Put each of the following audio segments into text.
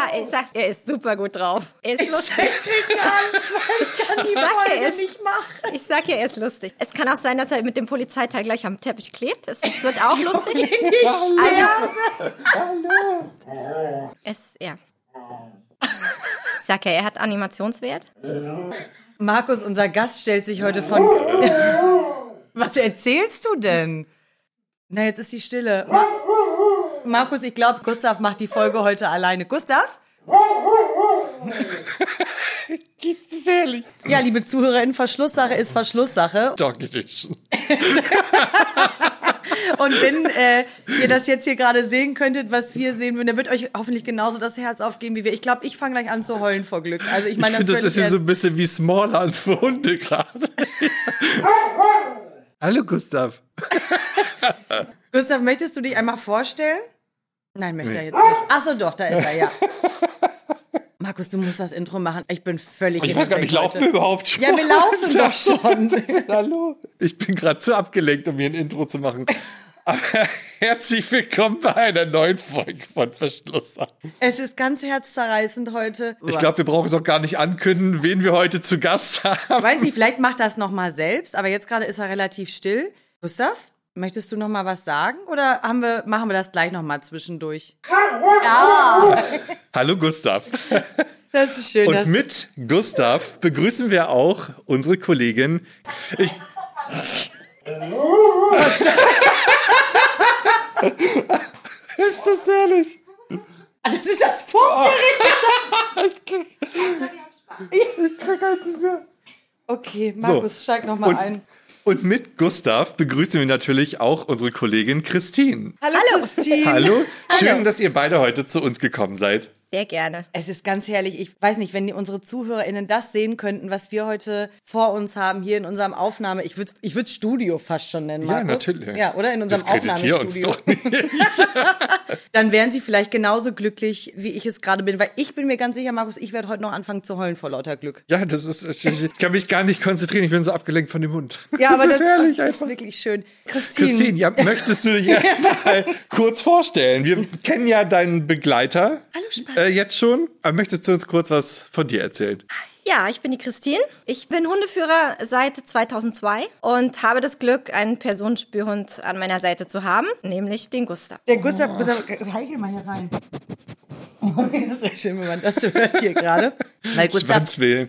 Ja, ich sag, er ist super gut drauf. Er ist lustig. Ich kann die Folge nicht machen. Ich sag ja, er ist lustig. Es kann auch sein, dass er mit dem Polizeiteil gleich am Teppich klebt. Es wird auch lustig. Ja. Ich sag ja, er hat Animationswert. Markus, unser Gast, stellt sich heute von... Was erzählst du denn? Na, jetzt ist die Stille. Markus, ich glaube, Gustav macht die Folge heute alleine. Gustav? Geht's ehrlich? Ja, liebe ZuhörerInnen, Verschlusssache ist Verschlusssache. Dog Edition. Und wenn ihr das jetzt hier gerade sehen könntet, was wir sehen würden, dann wird euch hoffentlich genauso das Herz aufgehen wie wir. Ich glaube, ich fange gleich an zu heulen vor Glück. Also ich meine, das ist ja so ein bisschen wie Smallland für Hunde gerade. Hallo Gustav. Gustav, möchtest du dich einmal vorstellen? Nein, möchte er jetzt nicht. Achso, doch, da ist er, ja. Markus, du musst das Intro machen. Ich bin völlig... Ich weiß gar nicht, laufen wir überhaupt schon? Ja, wir laufen doch schon. Hallo. Ich bin gerade zu abgelenkt, um hier ein Intro zu machen. Aber herzlich willkommen bei einer neuen Folge von Verschlusssache. Es ist ganz herzzerreißend heute. Ich glaube, wir brauchen es auch gar nicht ankündigen, wen wir heute zu Gast haben. Weiß nicht, vielleicht macht das noch mal selbst, aber jetzt gerade ist er relativ still. Gustav, möchtest du noch mal was sagen oder machen wir das gleich noch mal zwischendurch? Ja. Hallo Gustav. Das ist schön. Und mit Gustav begrüßen wir auch unsere Kollegin. Ist das ehrlich? Das ist das Funkgerät. Ich krieg eins nicht mehr. Okay, Markus, steig noch mal ein. Und mit Gustav begrüßen wir natürlich auch unsere Kollegin Christine. Hallo. Christine. Hallo. Schön, dass ihr beide heute zu uns gekommen seid. Sehr gerne. Es ist ganz herrlich. Ich weiß nicht, wenn unsere ZuhörerInnen das sehen könnten, was wir heute vor uns haben, hier in unserem Aufnahme, ich würde Studio fast schon nennen, Markus. Ja, natürlich. Ja, oder in unserem Diskreditier uns Aufnahmestudio. doch nicht. Dann wären sie vielleicht genauso glücklich, wie ich es gerade bin. Weil ich bin mir ganz sicher, Markus, ich werde heute noch anfangen zu heulen vor lauter Glück. Ja, ich kann mich gar nicht konzentrieren. Ich bin so abgelenkt von dem Hund. Ja, aber das herrlich ist einfach. wirklich schön. Christine, Ja, möchtest du dich erstmal kurz vorstellen? Wir kennen ja deinen Begleiter. Hallo, Spaß. Jetzt schon. Aber möchtest du uns kurz was von dir erzählen? Ja, ich bin die Christine. Ich bin Hundeführer seit 2002 und habe das Glück, einen Personenspürhund an meiner Seite zu haben, nämlich den Gustav. Der Gustav, heichel mal hier rein. Das ist ja schön, wenn man das so hört hier gerade. Weil Gustav, Schwanz wählen.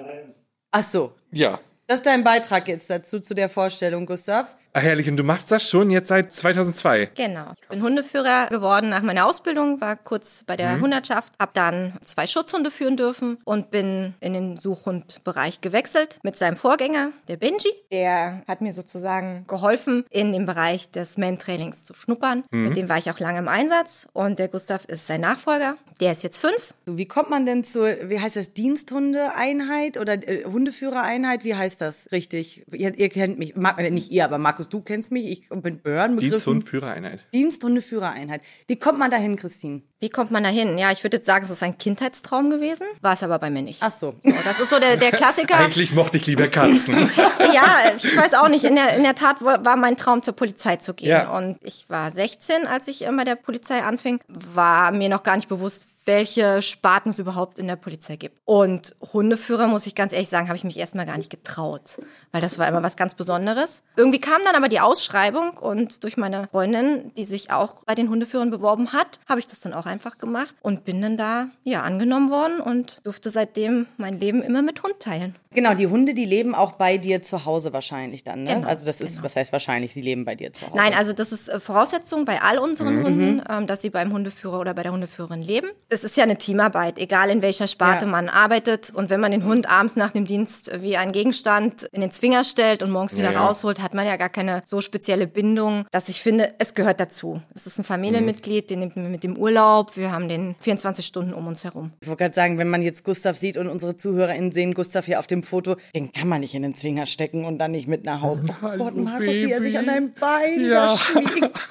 ach so, Ja. das ist dein Beitrag jetzt dazu, zu der Vorstellung, Gustav. Ach, herrlich. Und du machst das schon jetzt seit 2002? Genau. Ich bin Hundeführer geworden nach meiner Ausbildung, war kurz bei der Hundertschaft, habe dann 2 Schutzhunde führen dürfen und bin in den Suchhundbereich gewechselt mit seinem Vorgänger, der Benji. Der hat mir sozusagen geholfen, in dem Bereich des Man-Trainings zu schnuppern. Mit dem war ich auch lange im Einsatz und der Gustav ist sein Nachfolger. Der ist jetzt 5. Wie kommt man denn wie heißt das, Diensthundeeinheit oder Hundeführereinheit? Wie heißt das richtig? Ihr kennt mich, nicht ihr, aber Markus, du kennst mich, ich bin Behördenbegriffen. Diensthundführereinheit. Diensthundeführereinheit. Wie kommt man dahin, Christine? Wie kommt man da hin? Ja, ich würde jetzt sagen, es ist ein Kindheitstraum gewesen, war es aber bei mir nicht. Ach so. So, das ist so der Klassiker. Eigentlich mochte ich lieber Katzen. Ja, ich weiß auch nicht. In der Tat war mein Traum, zur Polizei zu gehen. Ja. Und ich war 16, als ich bei der Polizei anfing. War mir noch gar nicht bewusst, welche Sparten es überhaupt in der Polizei gibt. Und Hundeführer, muss ich ganz ehrlich sagen, habe ich mich erstmal gar nicht getraut, weil das war immer was ganz Besonderes. Irgendwie kam dann aber die Ausschreibung und durch meine Freundin, die sich auch bei den Hundeführern beworben hat, habe ich das dann auch einfach gemacht und bin dann da angenommen worden und durfte seitdem mein Leben immer mit Hund teilen. Genau, die Hunde, die leben auch bei dir zu Hause wahrscheinlich dann, ne? Genau, Also das ist, was heißt wahrscheinlich, sie leben bei dir zu Hause. Nein, also das ist Voraussetzung bei all unseren Hunden, dass sie beim Hundeführer oder bei der Hundeführerin leben. Es ist ja eine Teamarbeit, egal in welcher Sparte man arbeitet. Und wenn man den Hund abends nach dem Dienst wie einen Gegenstand in den Zwinger stellt und morgens wieder rausholt, hat man ja gar keine so spezielle Bindung, dass ich finde, es gehört dazu. Es ist ein Familienmitglied, den nimmt man mit dem Urlaub. Wir haben den 24 Stunden um uns herum. Ich wollte gerade sagen, wenn man jetzt Gustav sieht und unsere ZuhörerInnen sehen Gustav hier auf dem Foto, den kann man nicht in den Zwinger stecken und dann nicht mit nach Hause. Oh Gott, Markus, wie er sich an deinem Bein da schmiegt.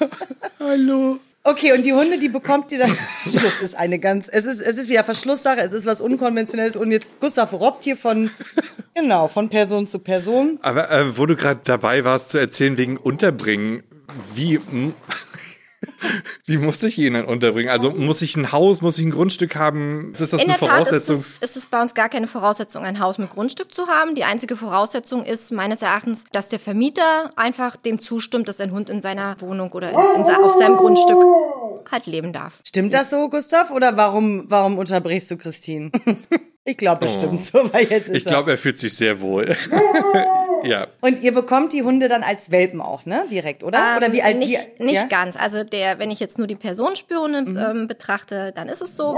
Hallo. Okay, und die Hunde, die bekommt ihr dann. Das ist es ist wieder Verschlusssache, es ist was Unkonventionelles und jetzt Gustav robbt hier von Person zu Person. Aber wo du gerade dabei warst zu erzählen wegen Unterbringen, wie Wie muss ich ihn dann unterbringen? Also muss ich ein Haus, muss ich ein Grundstück haben? Ist das In eine der Tat Voraussetzung? ist es bei uns gar keine Voraussetzung, ein Haus mit Grundstück zu haben. Die einzige Voraussetzung ist meines Erachtens, dass der Vermieter einfach dem zustimmt, dass ein Hund in seiner Wohnung oder auf seinem Grundstück halt leben darf. Stimmt das so, Gustav? Oder warum unterbrichst du Christine? Ich glaube, es stimmt so, weil jetzt ist Ich glaube, er fühlt sich sehr wohl. Ja. Und ihr bekommt die Hunde dann als Welpen auch, ne? Direkt, oder? Oder wie alt? Nicht ja? ganz. Also wenn ich jetzt nur die Personenspürhunde betrachte, dann ist es so.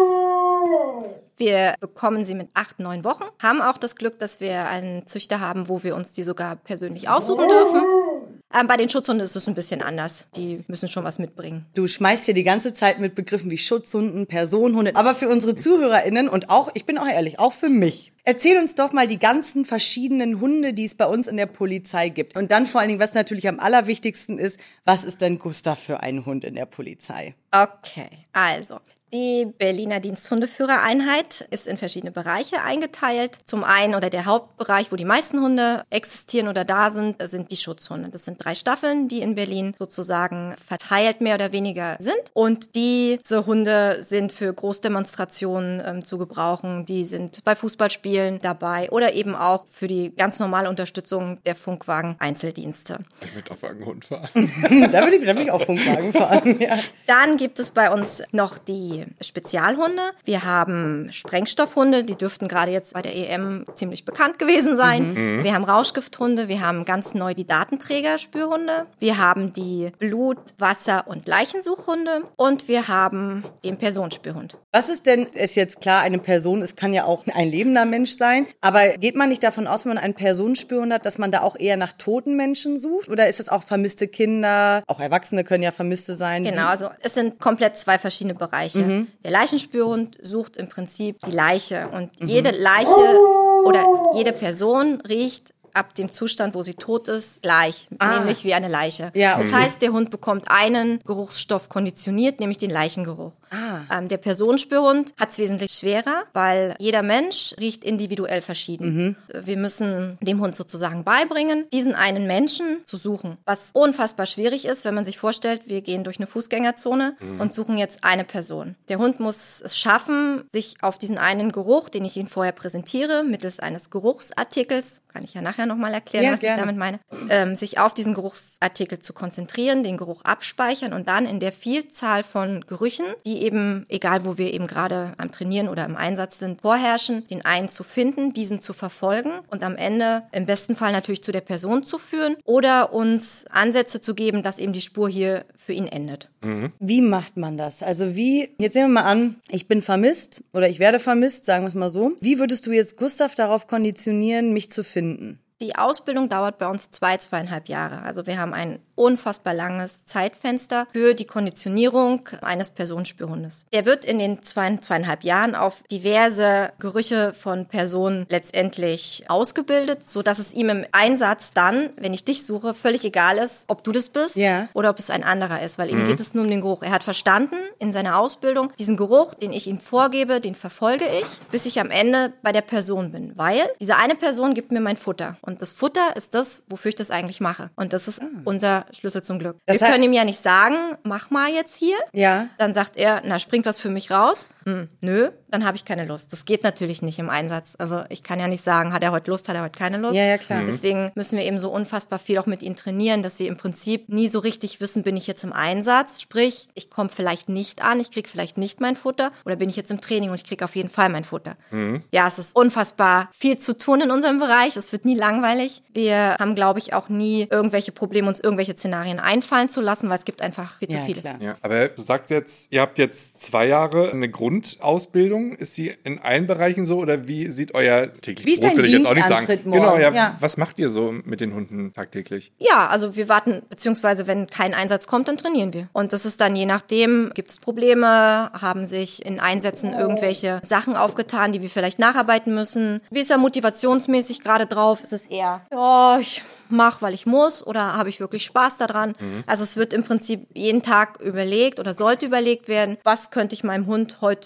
Wir bekommen sie mit 8, 9 Wochen, haben auch das Glück, dass wir einen Züchter haben, wo wir uns die sogar persönlich aussuchen dürfen. Bei den Schutzhunden ist es ein bisschen anders. Die müssen schon was mitbringen. Du schmeißt hier die ganze Zeit mit Begriffen wie Schutzhunden, Personenhunde. Aber für unsere ZuhörerInnen und auch, ich bin auch ehrlich, auch für mich. Erzähl uns doch mal die ganzen verschiedenen Hunde, die es bei uns in der Polizei gibt. Und dann vor allen Dingen, was natürlich am allerwichtigsten ist, was ist denn Gustav für ein Hund in der Polizei? Okay, also die Berliner Diensthundeführereinheit ist in verschiedene Bereiche eingeteilt. Zum einen oder der Hauptbereich, wo die meisten Hunde existieren oder da sind die Schutzhunde. Das sind 3 Staffeln, die in Berlin sozusagen verteilt mehr oder weniger sind. Und diese Hunde sind für Großdemonstrationen zu gebrauchen. Die sind bei Fußballspielen dabei oder eben auch für die ganz normale Unterstützung der Funkwagen-Einzeldienste. Ich möchte auf einen Hund fahren. Da will ich auch Funkwagen fahren, ja. Dann gibt es bei uns noch die Spezialhunde. Wir haben Sprengstoffhunde, die dürften gerade jetzt bei der EM ziemlich bekannt gewesen sein. Wir haben Rauschgifthunde, wir haben ganz neu die Datenträger-Spürhunde. Wir haben die Blut-, Wasser- und Leichensuchhunde und wir haben den Personenspürhund. Was ist denn, ist jetzt klar, eine Person, es kann ja auch ein lebender Mensch sein, aber geht man nicht davon aus, wenn man einen Personenspürhund hat, dass man da auch eher nach toten Menschen sucht? Oder ist es auch vermisste Kinder? Auch Erwachsene können ja Vermisste sein. Genau, also es sind komplett 2 verschiedene Bereiche. Der Leichenspürhund sucht im Prinzip die Leiche und jede Leiche oder jede Person riecht ab dem Zustand, wo sie tot ist, gleich, nämlich wie eine Leiche. Ja, Das heißt, der Hund bekommt einen Geruchsstoff konditioniert, nämlich den Leichengeruch. Der Personenspürhund hat es wesentlich schwerer, weil jeder Mensch riecht individuell verschieden. Wir müssen dem Hund sozusagen beibringen, diesen einen Menschen zu suchen, was unfassbar schwierig ist, wenn man sich vorstellt, wir gehen durch eine Fußgängerzone und suchen jetzt eine Person. Der Hund muss es schaffen, sich auf diesen einen Geruch, den ich ihm vorher präsentiere, mittels eines Geruchsartikels, kann ich ja nachher nochmal erklären, Ja, was gerne. ich damit meine, sich auf diesen Geruchsartikel zu konzentrieren, den Geruch abspeichern und dann in der Vielzahl von Gerüchen, die eben, egal wo wir eben gerade am Trainieren oder im Einsatz sind, vorherrschen, den einen zu finden, diesen zu verfolgen und am Ende im besten Fall natürlich zu der Person zu führen oder uns Ansätze zu geben, dass eben die Spur hier für ihn endet. Wie macht man das? Also jetzt nehmen wir mal an, ich bin vermisst oder ich werde vermisst, sagen wir es mal so. Wie würdest du jetzt Gustav darauf konditionieren, mich zu finden? Die Ausbildung dauert bei uns 2,5 Jahre. Also wir haben ein unfassbar langes Zeitfenster für die Konditionierung eines Personenspürhundes. Der wird in den 2,5 Jahren auf diverse Gerüche von Personen letztendlich ausgebildet, sodass es ihm im Einsatz dann, wenn ich dich suche, völlig egal ist, ob du das bist oder ob es ein anderer ist, weil ihm geht es nur um den Geruch. Er hat verstanden in seiner Ausbildung, diesen Geruch, den ich ihm vorgebe, den verfolge ich, bis ich am Ende bei der Person bin, weil diese eine Person gibt mir mein Futter. Und das Futter ist das, wofür ich das eigentlich mache. Und das ist unser Schlüssel zum Glück. Wir können ihm ja nicht sagen, mach mal jetzt hier. Ja. Dann sagt er, na, springt was für mich raus? Nö, dann habe ich keine Lust. Das geht natürlich nicht im Einsatz. Also ich kann ja nicht sagen, hat er heute Lust, hat er heute keine Lust. Ja, klar. Deswegen müssen wir eben so unfassbar viel auch mit ihnen trainieren, dass sie im Prinzip nie so richtig wissen, bin ich jetzt im Einsatz? Sprich, ich komme vielleicht nicht an, ich kriege vielleicht nicht mein Futter oder bin ich jetzt im Training und ich kriege auf jeden Fall mein Futter. Ja, es ist unfassbar viel zu tun in unserem Bereich. Es wird nie langweilig. Wir haben, glaube ich, auch nie irgendwelche Probleme, uns irgendwelche Szenarien einfallen zu lassen, weil es gibt einfach viel zu viele. Klar. Ja, aber du sagst jetzt, ihr habt jetzt 2 Jahre eine Grundausbildung. Ist sie in allen Bereichen so oder wie sieht euer täglich Wie ist Brot, dein will ich jetzt auch nicht sagen. Dienstantritt morgen? Genau, Ja. Was macht ihr so mit den Hunden tagtäglich? Ja, also wir warten, beziehungsweise wenn kein Einsatz kommt, dann trainieren wir. Und das ist dann je nachdem, gibt es Probleme, haben sich in Einsätzen irgendwelche Sachen aufgetan, die wir vielleicht nacharbeiten müssen. Wie ist er motivationsmäßig gerade drauf? Ist es eher, ja, ich mache, weil ich muss oder habe ich wirklich Spaß daran? Also es wird im Prinzip jeden Tag überlegt oder sollte überlegt werden, was könnte ich meinem Hund heute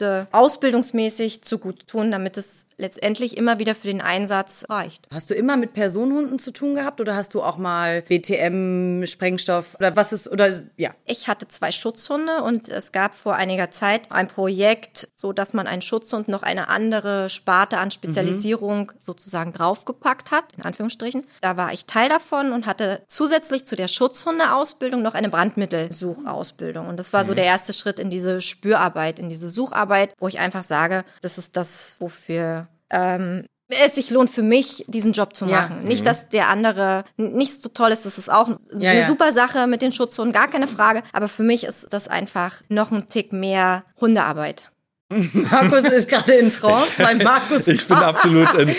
Punkte ausbildungsmäßig zu gut tun, damit es letztendlich immer wieder für den Einsatz reicht. Hast du immer mit Personenhunden zu tun gehabt oder hast du auch mal BTM, Sprengstoff oder was ist, oder ja? Ich hatte 2 Schutzhunde und es gab vor einiger Zeit ein Projekt, so dass man einen Schutzhund noch eine andere Sparte an Spezialisierung sozusagen draufgepackt hat, in Anführungsstrichen. Da war ich Teil davon und hatte zusätzlich zu der Schutzhundeausbildung noch eine Brandmittelsuchausbildung. Und das war so der erste Schritt in diese Spürarbeit, in diese Sucharbeit, wo ich einfach sage, das ist das, wofür es sich lohnt für mich, diesen Job zu machen. Nicht, dass der andere nicht so toll ist, das ist auch eine super Sache mit den Schutzhunden, gar keine Frage. Aber für mich ist das einfach noch ein Tick mehr Hundearbeit. Markus ist gerade in Trance, weil Markus... Ich bin absolut in...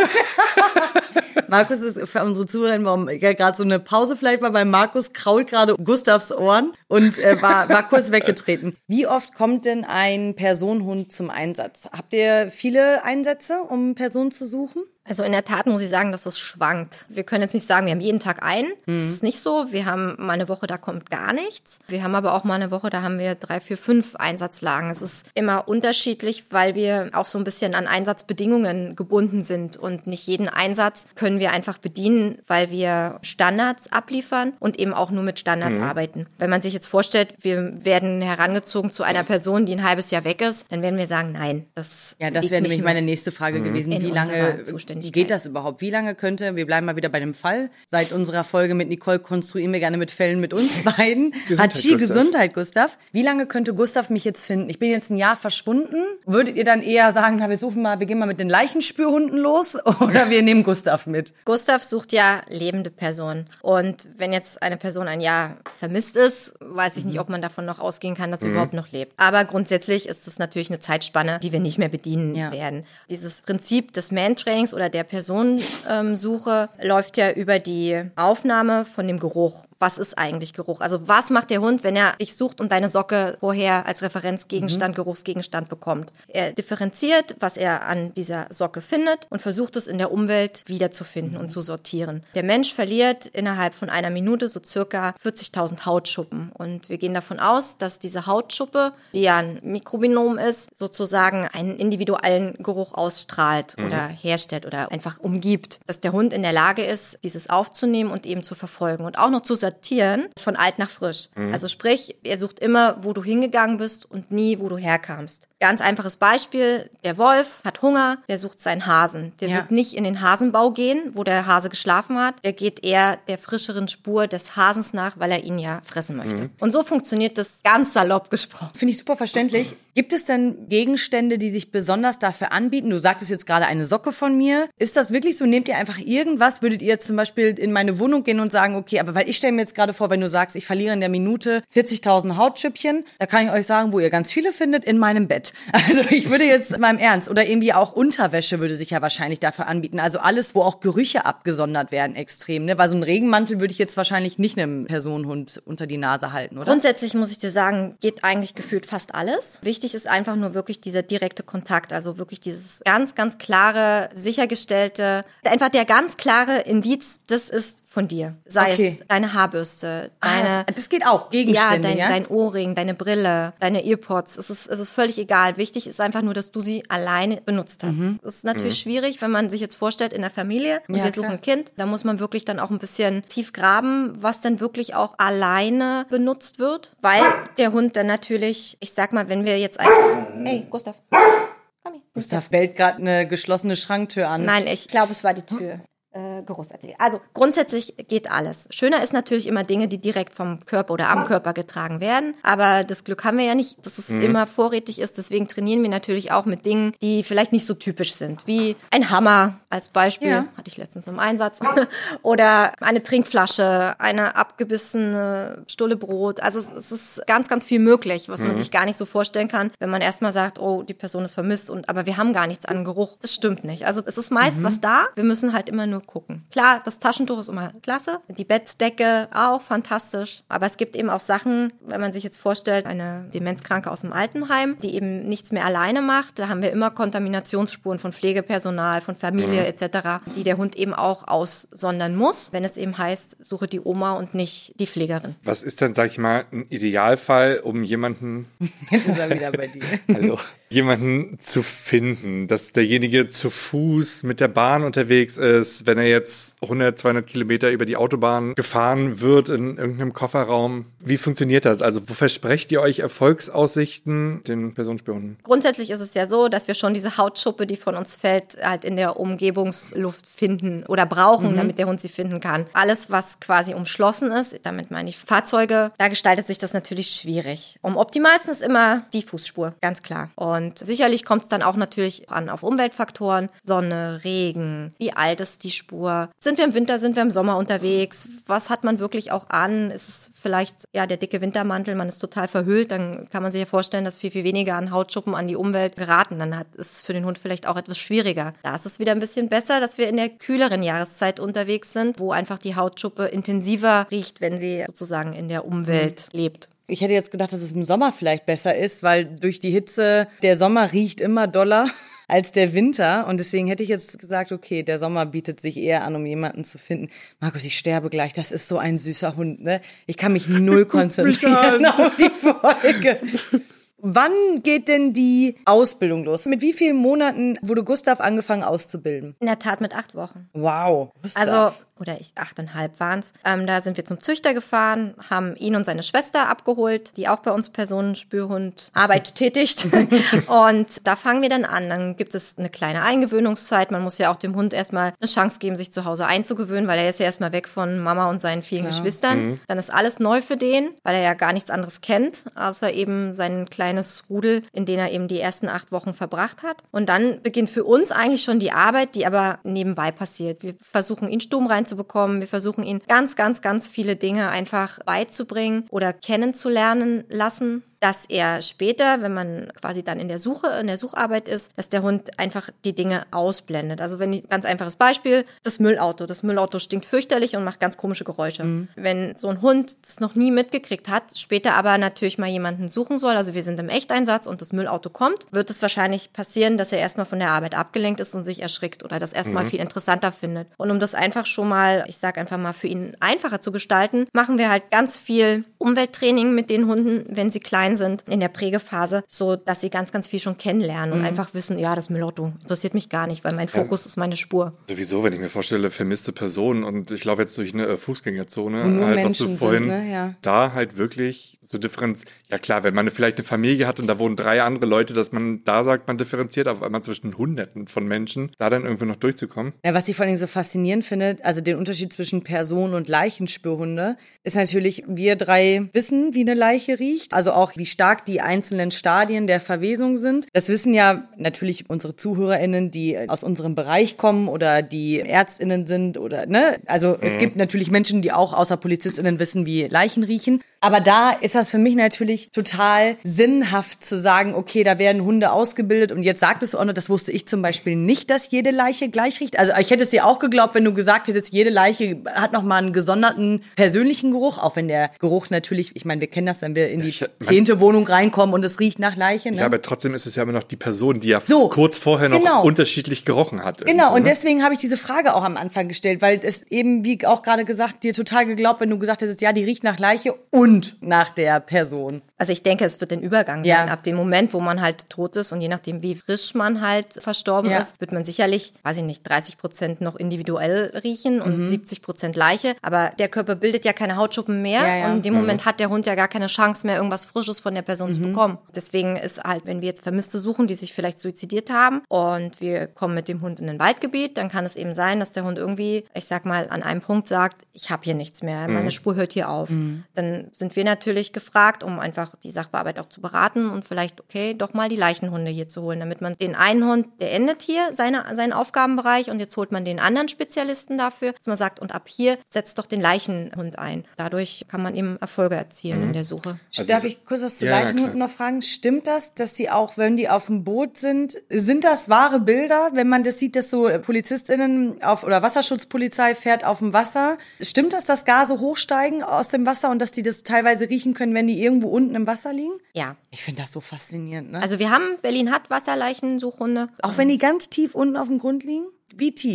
Markus ist für unsere Zuhörer, warum gerade so eine Pause vielleicht war, weil Markus krault gerade Gustavs Ohren und war kurz weggetreten. Wie oft kommt denn ein Personenhund zum Einsatz? Habt ihr viele Einsätze, um Personen zu suchen? Also in der Tat muss ich sagen, dass es schwankt. Wir können jetzt nicht sagen, wir haben jeden Tag einen. Das ist nicht so. Wir haben mal eine Woche, da kommt gar nichts. Wir haben aber auch mal eine Woche, da haben wir 3, 4, 5 Einsatzlagen. Es ist immer unterschiedlich, weil wir auch so ein bisschen an Einsatzbedingungen gebunden sind. Und nicht jeden Einsatz können wir einfach bedienen, weil wir Standards abliefern und eben auch nur mit Standards arbeiten. Wenn man sich jetzt vorstellt, wir werden herangezogen zu einer Person, die ein halbes Jahr weg ist, dann werden wir sagen, nein, das Ja, das liegt wäre nicht nämlich meine nächste Frage gewesen. in Wie unserer lange Zuständigkeit. geht das überhaupt? Wie lange könnte, wir bleiben mal wieder bei dem Fall, seit unserer Folge mit Nicole konstruieren wir gerne mit Fällen mit uns beiden. Hatschi, Gesundheit, Gustav. Wie lange könnte Gustav mich jetzt finden? Ich bin jetzt ein Jahr verschwunden. Würdet ihr dann eher sagen, na, wir gehen mal mit den Leichenspürhunden los oder wir nehmen Gustav mit? Gustav sucht ja lebende Personen. Und wenn jetzt eine Person ein Jahr vermisst ist, weiß ich nicht, ob man davon noch ausgehen kann, dass sie überhaupt noch lebt. Aber grundsätzlich ist es natürlich eine Zeitspanne, die wir nicht mehr bedienen werden. Dieses Prinzip des Man-Trainings oder der Personensuche läuft ja über die Aufnahme von dem Geruch. Was ist eigentlich Geruch? Also was macht der Hund, wenn er dich sucht und deine Socke vorher als Referenzgegenstand, Geruchsgegenstand bekommt? Er differenziert, was er an dieser Socke findet und versucht es in der Umwelt wiederzufinden und zu sortieren. Der Mensch verliert innerhalb von einer Minute so circa 40.000 Hautschuppen. Und wir gehen davon aus, dass diese Hautschuppe, die ja ein Mikrobinom ist, sozusagen einen individuellen Geruch ausstrahlt oder herstellt oder einfach umgibt. Dass der Hund in der Lage ist, dieses aufzunehmen und eben zu verfolgen und auch noch zu sortieren von alt nach frisch. Also sprich, er sucht immer, wo du hingegangen bist und nie, wo du herkamst. Ganz einfaches Beispiel, der Wolf hat Hunger, der sucht seinen Hasen. Der wird nicht in den Hasenbau gehen, wo der Hase geschlafen hat. Der geht eher der frischeren Spur des Hasens nach, weil er ihn ja fressen möchte. Und so funktioniert das ganz salopp gesprochen. Finde ich super verständlich. Gibt es denn Gegenstände, die sich besonders dafür anbieten? Du sagtest jetzt gerade eine Socke von mir. Ist das wirklich so? Nehmt ihr einfach irgendwas? Würdet ihr jetzt zum Beispiel in meine Wohnung gehen und sagen, okay, aber weil ich stelle mir jetzt gerade vor, wenn du sagst, ich verliere in der Minute 40.000 Hautschüppchen, da kann ich euch sagen, wo ihr ganz viele findet, in meinem Bett. Also ich würde jetzt mal im Ernst, oder irgendwie auch Unterwäsche würde sich ja wahrscheinlich dafür anbieten. Also alles, wo auch Gerüche abgesondert werden, extrem, ne? Weil so einen Regenmantel würde ich jetzt wahrscheinlich nicht einem Personenhund unter die Nase halten, oder? Grundsätzlich muss ich dir sagen, geht eigentlich gefühlt fast alles. Wichtig ist einfach nur wirklich dieser direkte Kontakt, also wirklich dieses ganz, ganz klare, sichergestellte, einfach der ganz klare Indiz, das ist von dir. Sei es deine Haarbürste, deine... Das geht auch, Gegenstände, dein Ohrring, deine Brille, deine Earpods, es ist völlig egal. Wichtig ist einfach nur, dass du sie alleine benutzt hast. Das ist natürlich schwierig, wenn man sich jetzt vorstellt, in der Familie und wir suchen ein Kind, da muss man wirklich dann auch ein bisschen tief graben, was denn wirklich auch alleine benutzt wird, weil der Hund dann natürlich, ich sag mal, wenn wir jetzt Hey, Gustav. Komm hier. Gustav bellt gerade eine geschlossene Schranktür an. Nein, ich glaube, es war die Tür. Geruchsartikel. Also grundsätzlich geht alles. Schöner ist natürlich immer Dinge, die direkt vom Körper oder am Körper getragen werden. Aber das Glück haben wir ja nicht, dass es immer vorrätig ist. Deswegen trainieren wir natürlich auch mit Dingen, die vielleicht nicht so typisch sind. Wie ein Hammer als Beispiel, hatte ich letztens im Einsatz. Oder eine Trinkflasche, eine abgebissene Stulle Brot. Also es ist ganz, ganz viel möglich, was man sich gar nicht so vorstellen kann, wenn man erstmal sagt, oh, die Person ist vermisst, aber wir haben gar nichts an Geruch. Das stimmt nicht. Also es ist meist was da. Wir müssen halt immer nur gucken. Klar, das Taschentuch ist immer klasse, die Bettdecke auch fantastisch, aber es gibt eben auch Sachen, wenn man sich jetzt vorstellt, eine Demenzkranke aus dem Altenheim, die eben nichts mehr alleine macht, da haben wir immer Kontaminationsspuren von Pflegepersonal, von Familie etc., die der Hund eben auch aussondern muss, wenn es eben heißt, suche die Oma und nicht die Pflegerin. Was ist denn, sag ich mal, ein Idealfall, um jemanden... Jetzt ist er wieder bei dir. Hallo. jemanden zu finden, dass derjenige zu Fuß mit der Bahn unterwegs ist, wenn er jetzt 100, 200 Kilometer über die Autobahn gefahren wird in irgendeinem Kofferraum. Wie funktioniert das? Also wo versprecht ihr euch Erfolgsaussichten den Personenspürhunden? Grundsätzlich ist es ja so, dass wir schon diese Hautschuppe, die von uns fällt, halt in der Umgebungsluft finden oder brauchen, damit der Hund sie finden kann. Alles, was quasi umschlossen ist, damit meine ich Fahrzeuge, da gestaltet sich das natürlich schwierig. Am optimalsten ist immer die Fußspur, ganz klar. Und sicherlich kommt es dann auch natürlich an auf Umweltfaktoren, Sonne, Regen, wie alt ist die Spur, sind wir im Winter, sind wir im Sommer unterwegs, was hat man wirklich auch an, ist es vielleicht ja der dicke Wintermantel, man ist total verhüllt, dann kann man sich ja vorstellen, dass viel, viel weniger an Hautschuppen an die Umwelt geraten, dann ist es für den Hund vielleicht auch etwas schwieriger. Da ist es wieder ein bisschen besser, dass wir in der kühleren Jahreszeit unterwegs sind, wo einfach die Hautschuppe intensiver riecht, wenn sie sozusagen in der Umwelt lebt. Ich hätte jetzt gedacht, dass es im Sommer vielleicht besser ist, weil durch die Hitze der Sommer riecht immer doller als der Winter. Und deswegen hätte ich jetzt gesagt, okay, der Sommer bietet sich eher an, um jemanden zu finden. Markus, ich sterbe gleich. Das ist so ein süßer Hund, ne? Ich kann mich null konzentrieren auf die Folge. Wann geht denn die Ausbildung los? Mit wie vielen Monaten wurde Gustav angefangen auszubilden? In der Tat mit 8 Wochen. Wow. Gustav. Also, oder 8,5 waren es. Da sind wir zum Züchter gefahren, haben ihn und seine Schwester abgeholt, die auch bei uns Personenspürhund Arbeit tätigt. Und da fangen wir dann an. Dann gibt es eine kleine Eingewöhnungszeit. Man muss ja auch dem Hund erstmal eine Chance geben, sich zu Hause einzugewöhnen, weil er ist ja erstmal weg von Mama und seinen vielen Geschwistern. Dann ist alles neu für den, weil er ja gar nichts anderes kennt, außer eben sein kleines Rudel, in dem er eben die ersten 8 Wochen verbracht hat. Und dann beginnt für uns eigentlich schon die Arbeit, die aber nebenbei passiert. Wir versuchen, ihn stumm reinzubekommen. Wir versuchen, ihn ganz, ganz, ganz viele Dinge einfach beizubringen oder kennenzulernen lassen, dass er später, wenn man quasi dann in der Sucharbeit ist, dass der Hund einfach die Dinge ausblendet. Also ganz einfaches Beispiel, das Müllauto. Das Müllauto stinkt fürchterlich und macht ganz komische Geräusche. Wenn so ein Hund das noch nie mitgekriegt hat, später aber natürlich mal jemanden suchen soll, also wir sind im Echteinsatz und das Müllauto kommt, wird es wahrscheinlich passieren, dass er erstmal von der Arbeit abgelenkt ist und sich erschrickt oder das erstmal viel interessanter findet. Und um das einfach schon mal, ich sag einfach mal, für ihn einfacher zu gestalten, machen wir halt ganz viel Umwelttraining mit den Hunden, wenn sie klein sind in der Prägephase, so dass sie ganz, ganz viel schon kennenlernen und einfach wissen, ja, das Müllauto interessiert mich gar nicht, weil mein Fokus ist meine Spur. Sowieso, wenn ich mir vorstelle, vermisste Personen und ich laufe jetzt durch eine Fußgängerzone, Wo nur halt, Menschen was du sind, vorhin ne? Ja. da halt wirklich so ja klar, wenn man vielleicht eine Familie hat und da wohnen 3 andere Leute, dass man da sagt, man differenziert auf einmal zwischen Hunderten von Menschen, da dann irgendwie noch durchzukommen. Ja, was ich vor allem so faszinierend finde, also den Unterschied zwischen Person- und Leichenspürhunde, ist natürlich, wir 3 wissen, wie eine Leiche riecht, also auch wie stark die einzelnen Stadien der Verwesung sind. Das wissen ja natürlich unsere ZuhörerInnen, die aus unserem Bereich kommen oder die ÄrztInnen sind oder, ne, also es gibt natürlich Menschen, die auch außer PolizistInnen wissen, wie Leichen riechen. Aber da ist das für mich natürlich total sinnhaft zu sagen, okay, da werden Hunde ausgebildet und jetzt sagtest du auch noch, das wusste ich zum Beispiel nicht, dass jede Leiche gleich riecht. Also ich hätte es dir auch geglaubt, wenn du gesagt hättest, jede Leiche hat nochmal einen gesonderten persönlichen Geruch, auch wenn der Geruch natürlich, ich meine, wir kennen das, wenn wir in die 10. Wohnung reinkommen und es riecht nach Leiche. Ne? Ja, aber trotzdem ist es ja immer noch die Person, die ja kurz vorher noch unterschiedlich gerochen hat. Genau, und deswegen habe ich diese Frage auch am Anfang gestellt, weil es eben, wie auch gerade gesagt, dir total geglaubt, wenn du gesagt hättest, ja, die riecht nach Leiche und nach der Person. Also ich denke, es wird ein Übergang sein. Ab dem Moment, wo man halt tot ist und je nachdem, wie frisch man halt verstorben ist, wird man sicherlich, weiß ich nicht, 30% noch individuell riechen und 70% Leiche. Aber der Körper bildet ja keine Hautschuppen mehr und in dem Moment hat der Hund ja gar keine Chance mehr, irgendwas Frisches von der Person zu bekommen. Deswegen ist halt, wenn wir jetzt Vermisste suchen, die sich vielleicht suizidiert haben und wir kommen mit dem Hund in ein Waldgebiet, dann kann es eben sein, dass der Hund irgendwie, ich sag mal, an einem Punkt sagt, ich habe hier nichts mehr, meine Spur hört hier auf. Dann sind wir natürlich gefragt, um einfach die Sachbearbeit auch zu beraten und vielleicht, okay, doch mal die Leichenhunde hier zu holen, damit man den einen Hund, der endet hier seinen Aufgabenbereich und jetzt holt man den anderen Spezialisten dafür, dass man sagt, und ab hier setzt doch den Leichenhund ein. Dadurch kann man eben Erfolge erzielen in der Suche. Also darf ich kurz was zu Leichenhunden noch fragen? Stimmt das, dass die auch, wenn die auf dem Boot sind das wahre Bilder, wenn man das sieht, dass so PolizistInnen oder Wasserschutzpolizei fährt auf dem Wasser? Stimmt das, dass Gase hochsteigen aus dem Wasser und dass die das teilweise riechen können, wenn die irgendwo unten im Wasser liegen? Ja. Ich finde das so faszinierend, ne? Also Berlin hat Wasserleichensuchhunde. Auch wenn die ganz tief unten auf dem Grund liegen? Wie tief?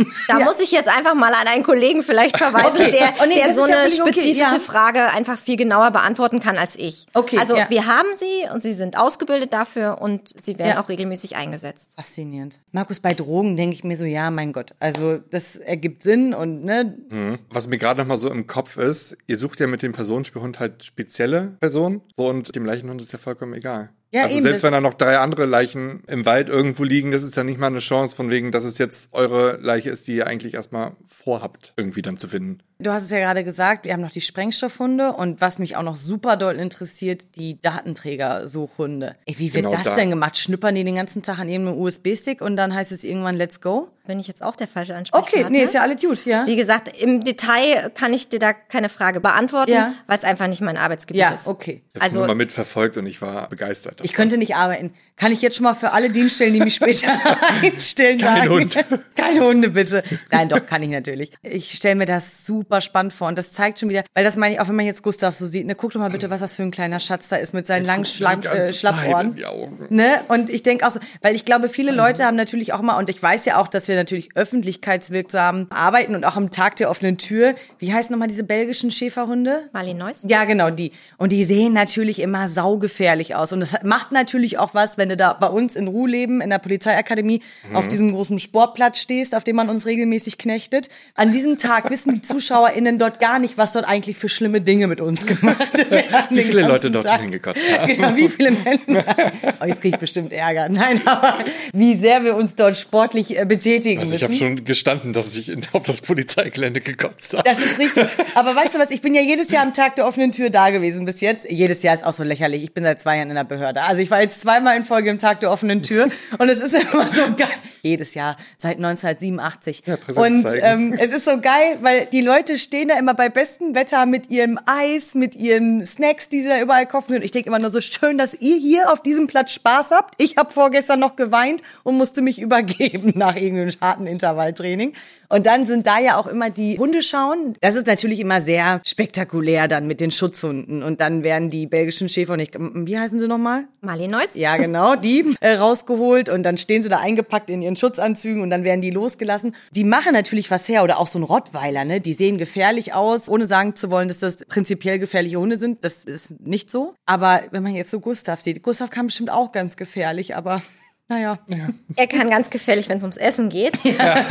Da muss ich jetzt einfach mal an einen Kollegen vielleicht verweisen, der so eine spezifische Frage einfach viel genauer beantworten kann als ich. Okay, also wir haben sie und sie sind ausgebildet dafür und sie werden auch regelmäßig eingesetzt. Faszinierend. Markus, bei Drogen denke ich mir so, ja, mein Gott, also das ergibt Sinn und ne. Was mir gerade noch mal so im Kopf ist, ihr sucht ja mit dem Personenspürhund halt spezielle Personen so, und dem Leichenhund ist ja vollkommen egal. Ja, also eben, selbst wenn da noch 3 andere Leichen im Wald irgendwo liegen, das ist ja nicht mal eine Chance von wegen, dass es jetzt eure Leiche ist, die ihr eigentlich erstmal vorhabt, irgendwie dann zu finden. Du hast es ja gerade gesagt, wir haben noch die Sprengstoffhunde und was mich auch noch super doll interessiert, die Datenträgersuchhunde. Ey, wie wird das denn gemacht? Schnuppern die den ganzen Tag an irgendeinem USB-Stick und dann heißt es irgendwann Let's go? Bin ich jetzt auch der falsche Ansprechpartner? Okay, nee, ist ja alles gut, ja. Wie gesagt, im Detail kann ich dir da keine Frage beantworten, weil es einfach nicht mein Arbeitsgebiet ist. Ja, okay. Ich habe es mal mitverfolgt und ich war begeistert. Ich könnte nicht arbeiten. Kann ich jetzt schon mal für alle Dienststellen, die mich später einstellen, Kein Hund. Keine Hunde, bitte. Nein, doch, kann ich natürlich. Ich stelle mir das super spannend vor und das zeigt schon wieder, weil das meine ich auch, wenn man jetzt Gustav so sieht, ne, guck doch mal bitte, was das für ein kleiner Schatz da ist mit seinen langen Schlappohren. Ne? Und ich denke auch so, weil ich glaube, viele Leute haben natürlich auch mal, und ich weiß ja auch, dass wir natürlich öffentlichkeitswirksam arbeiten und auch am Tag der offenen Tür. Wie heißen nochmal diese belgischen Schäferhunde? Malinois? Ja, genau, die. Und die sehen natürlich immer saugefährlich aus. Und das macht natürlich auch was, wenn du da bei uns in Ruhleben in der Polizeiakademie auf diesem großen Sportplatz stehst, auf dem man uns regelmäßig knechtet. An diesem Tag wissen die ZuschauerInnen dort gar nicht, was dort eigentlich für schlimme Dinge mit uns gemacht werden. Wie viele Leute dort schon hingekotzt haben. Genau, wie viele Menschen. Oh, jetzt krieg ich bestimmt Ärger. Nein, aber wie sehr wir uns dort sportlich betätigen also ich müssen. habe schon gestanden, dass ich auf das Polizeigelände gekotzt habe. Das ist richtig. Aber weißt du was, ich bin ja jedes Jahr am Tag der offenen Tür da gewesen bis jetzt. Jedes Jahr ist auch so lächerlich. Ich bin seit 2 Jahren in der Behörde. Also ich war jetzt 2-mal in Folge im Tag der offenen Tür und es ist immer so geil. Jedes Jahr, seit 1987. Ja, Präsenz zeigen. Es ist so geil, weil die Leute stehen da immer bei bestem Wetter mit ihrem Eis, mit ihren Snacks, die sie da überall kaufen. Und ich denke immer nur so schön, dass ihr hier auf diesem Platz Spaß habt. Ich habe vorgestern noch geweint und musste mich übergeben nach irgendeinem harten Intervalltraining. Und dann sind da ja auch immer die Hundeschauen. Das ist natürlich immer sehr spektakulär dann mit den Schutzhunden. Und dann werden die belgischen Schäfer, wie heißen sie nochmal? Malinois? Ja, genau, die rausgeholt und dann stehen sie da eingepackt in ihren Schutzanzügen und dann werden die losgelassen. Die machen natürlich was her oder auch so ein Rottweiler, ne? Die sehen gefährlich aus, ohne sagen zu wollen, dass das prinzipiell gefährliche Hunde sind. Das ist nicht so. Aber wenn man jetzt so Gustav sieht, Gustav kann bestimmt auch ganz gefährlich, aber naja. Ja. Er kann ganz gefährlich, wenn es ums Essen geht. Ja.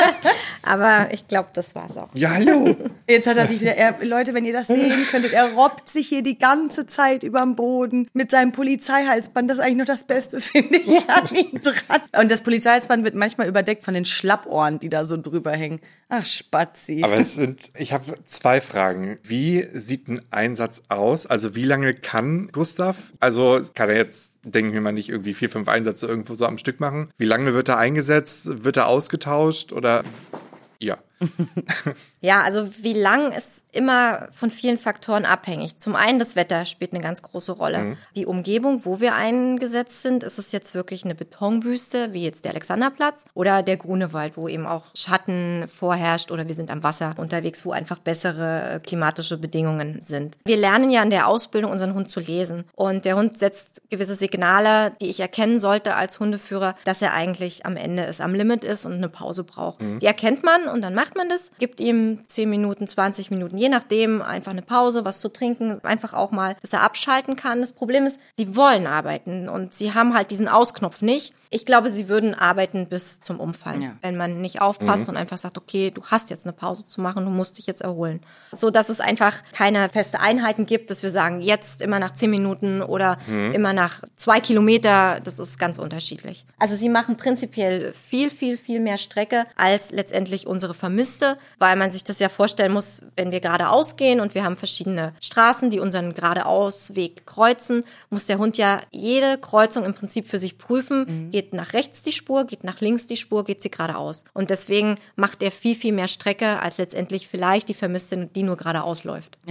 Aber ich glaube, das war's auch. Ja, hallo. Jetzt hat er sich wieder, Leute, wenn ihr das sehen könntet, er robbt sich hier die ganze Zeit überm Boden mit seinem Polizeihalsband. Das ist eigentlich noch das Beste, finde ich, an ihm dran. Und das Polizeihalsband wird manchmal überdeckt von den Schlappohren, die da so drüber hängen. Ach, Spazi. Aber ich habe 2 Fragen. Wie sieht ein Einsatz aus? Also wie lange kann Gustav? Also kann er jetzt, denken wir mal, nicht irgendwie 4, 5 Einsätze irgendwo so am Stück machen? Wie lange wird er eingesetzt? Wird er ausgetauscht oder... Ja. Ja, also wie lang ist immer von vielen Faktoren abhängig. Zum einen das Wetter spielt eine ganz große Rolle. Die Umgebung, wo wir eingesetzt sind, ist es jetzt wirklich eine Betonwüste, wie jetzt der Alexanderplatz oder der Grunewald, wo eben auch Schatten vorherrscht oder wir sind am Wasser unterwegs, wo einfach bessere klimatische Bedingungen sind. Wir lernen ja in der Ausbildung unseren Hund zu lesen und der Hund setzt gewisse Signale, die ich erkennen sollte als Hundeführer, dass er eigentlich am Ende ist, am Limit ist und eine Pause braucht. Die erkennt man und dann macht man das, gibt ihm 10 Minuten, 20 Minuten, je nachdem, einfach eine Pause, was zu trinken, einfach auch mal, dass er abschalten kann. Das Problem ist, sie wollen arbeiten und sie haben halt diesen Ausknopf nicht. Ich glaube, sie würden arbeiten bis zum Umfallen, wenn man nicht aufpasst und einfach sagt, okay, du hast jetzt eine Pause zu machen, du musst dich jetzt erholen. So, dass es einfach keine feste Einheiten gibt, dass wir sagen, jetzt immer nach 10 Minuten oder immer nach 2 Kilometer, das ist ganz unterschiedlich. Also sie machen prinzipiell viel mehr Strecke als letztendlich unsere Vermisste, weil man sich das ja vorstellen muss, wenn wir geradeaus gehen und wir haben verschiedene Straßen, die unseren Geradeausweg kreuzen, muss der Hund ja jede Kreuzung im Prinzip für sich prüfen, geht nach rechts die Spur, geht nach links die Spur, geht sie geradeaus. Und deswegen macht er viel mehr Strecke als letztendlich vielleicht die Vermisste, die nur geradeaus läuft. Ja.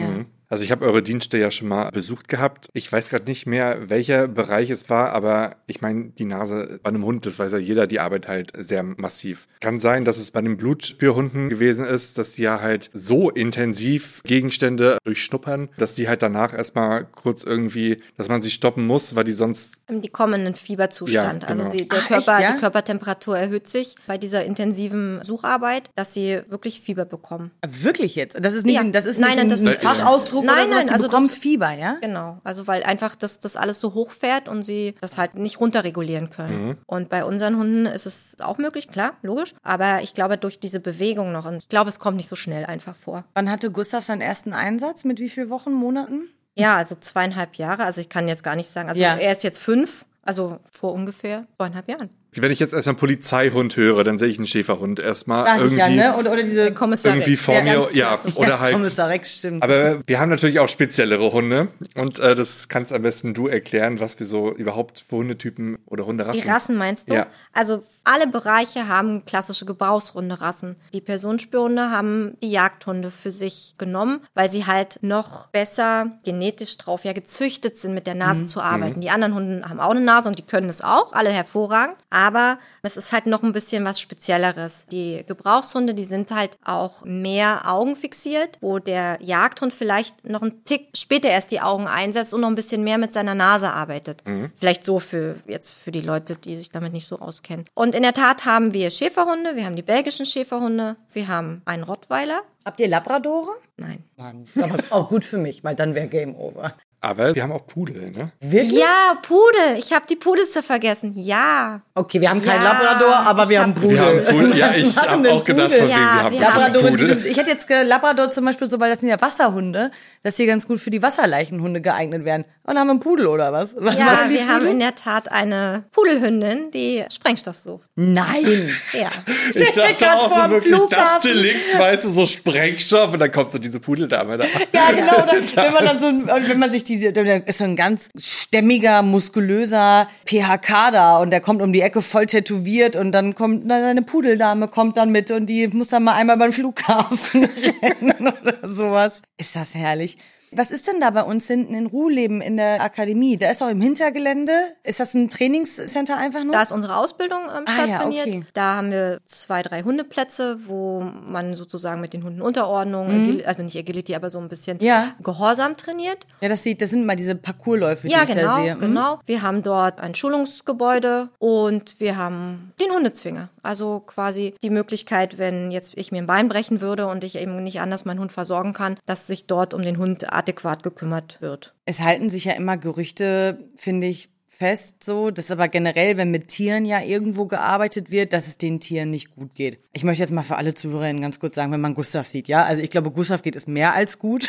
Also ich habe eure Dienste ja schon mal besucht gehabt. Ich weiß gerade nicht mehr, welcher Bereich es war, aber ich meine, die Nase bei einem Hund, das weiß ja jeder, die arbeitet halt sehr massiv. Kann sein, dass es bei den Blutspürhunden gewesen ist, dass die ja halt so intensiv Gegenstände durchschnuppern, dass die halt danach erstmal kurz irgendwie, dass man sie stoppen muss, weil die sonst... Die kommen in einen Fieberzustand. Ja, genau. Also echt, ja? die Körpertemperatur erhöht sich bei dieser intensiven Sucharbeit, dass sie wirklich Fieber bekommen. Wirklich jetzt? Das ist nicht, Ja. das ist Nein, nicht das- ein Fachausdruck Nein, oder sowas, nein, die also bekommen das- Fieber, ja? Genau, also weil einfach das alles so hoch fährt und sie das halt nicht runterregulieren können. Und bei unseren Hunden ist es auch möglich, klar, logisch, aber ich glaube durch diese Bewegung noch und ich glaube, es kommt nicht so schnell einfach vor. Wann hatte Gustav seinen ersten Einsatz? Mit wie vielen Wochen, Monaten? Ja, also 2,5 Jahre, also ich kann jetzt gar nicht sagen, also Ja. er ist jetzt 5, also vor ungefähr 2,5 Jahren. Wenn ich jetzt erstmal Polizeihund höre, dann sehe ich einen Schäferhund erstmal Sag ich irgendwie, ja, ne? Oder diese Kommissar irgendwie Rex. vor Ja, mir. ganz Ja, klassisch. oder halt... Kommissar Rex, stimmt. Aber wir haben natürlich auch speziellere Hunde und das kannst am besten du erklären, was wir so überhaupt für Hundetypen oder Hunderassen... Die Rassen meinst du? Ja. Also alle Bereiche haben klassische Gebrauchshunderassen. Die Personenspürhunde haben die Jagdhunde für sich genommen, weil sie halt noch besser genetisch drauf ja gezüchtet sind, mit der Nase zu arbeiten. Die anderen Hunde haben auch eine Nase und die können es auch, alle hervorragend. Aber es ist halt noch ein bisschen was Spezielleres. Die Gebrauchshunde, die sind halt auch mehr augenfixiert, wo der Jagdhund vielleicht noch einen Tick später erst die Augen einsetzt und noch ein bisschen mehr mit seiner Nase arbeitet. Vielleicht so für die Leute, die sich damit nicht so auskennen. Und in der Tat haben wir Schäferhunde, wir haben die belgischen Schäferhunde, wir haben einen Rottweiler. Habt ihr Labradore? Nein. Mann, aber auch gut für mich, weil dann wäre Game Over. Aber wir haben auch Pudel, ne? Wirklich? Ja, Pudel. Ich habe die Pudels vergessen. Ja. Okay, wir haben keinen Ja, Labrador, aber wir ich haben hab- Pudel. Wir haben Pudel. Ja, Was ich machen habe denn auch gedacht, Pudel? von wegen, Ja, wir haben wir haben Labrador, Pudel. ich hätte jetzt Labrador zum Beispiel so, weil das sind ja Wasserhunde, dass die ganz gut für die Wasserleichenhunde geeignet werden. Und dann haben wir einen Pudel oder was? Was Ja, machen die wir haben Pudel? in der Tat eine Pudelhündin, die Sprengstoff sucht. Nein. Ja. Ich dachte grad auch vor so dem wirklich, das Flughafen. Delikt, weißt du, so Sprengstoff und dann kommt so diese Pudeldame da. Ja, genau. Wenn man dann wenn man sich da ist so ein ganz stämmiger, muskulöser PHK da und der kommt um die Ecke voll tätowiert und dann kommt seine Pudeldame kommt dann mit und die muss dann mal einmal beim Flughafen rennen oder sowas. Ist das herrlich. Was ist denn da bei uns hinten in Ruhleben in der Akademie? Da ist doch im Hintergelände. Ist das ein Trainingscenter einfach nur? Da ist unsere Ausbildung stationiert. okay. Da haben wir 2, 3 Hundeplätze, wo man sozusagen mit den Hunden Unterordnung, also nicht Agility, aber so ein bisschen Ja. Gehorsam trainiert. Ja, das sind mal diese Parcoursläufe, die Ja, ich da sehe. genau. Wir haben dort ein Schulungsgebäude und wir haben den Hundezwinger. Also quasi die Möglichkeit, wenn jetzt ich mir ein Bein brechen würde und ich eben nicht anders meinen Hund versorgen kann, dass sich dort um den Hund adäquat gekümmert wird. Es halten sich ja immer Gerüchte, finde ich, fest so, dass aber generell, wenn mit Tieren ja irgendwo gearbeitet wird, dass es den Tieren nicht gut geht. Ich möchte jetzt mal für alle Zuhörerinnen ganz kurz sagen, wenn man Gustav sieht, ja, also ich glaube, Gustav geht es mehr als gut.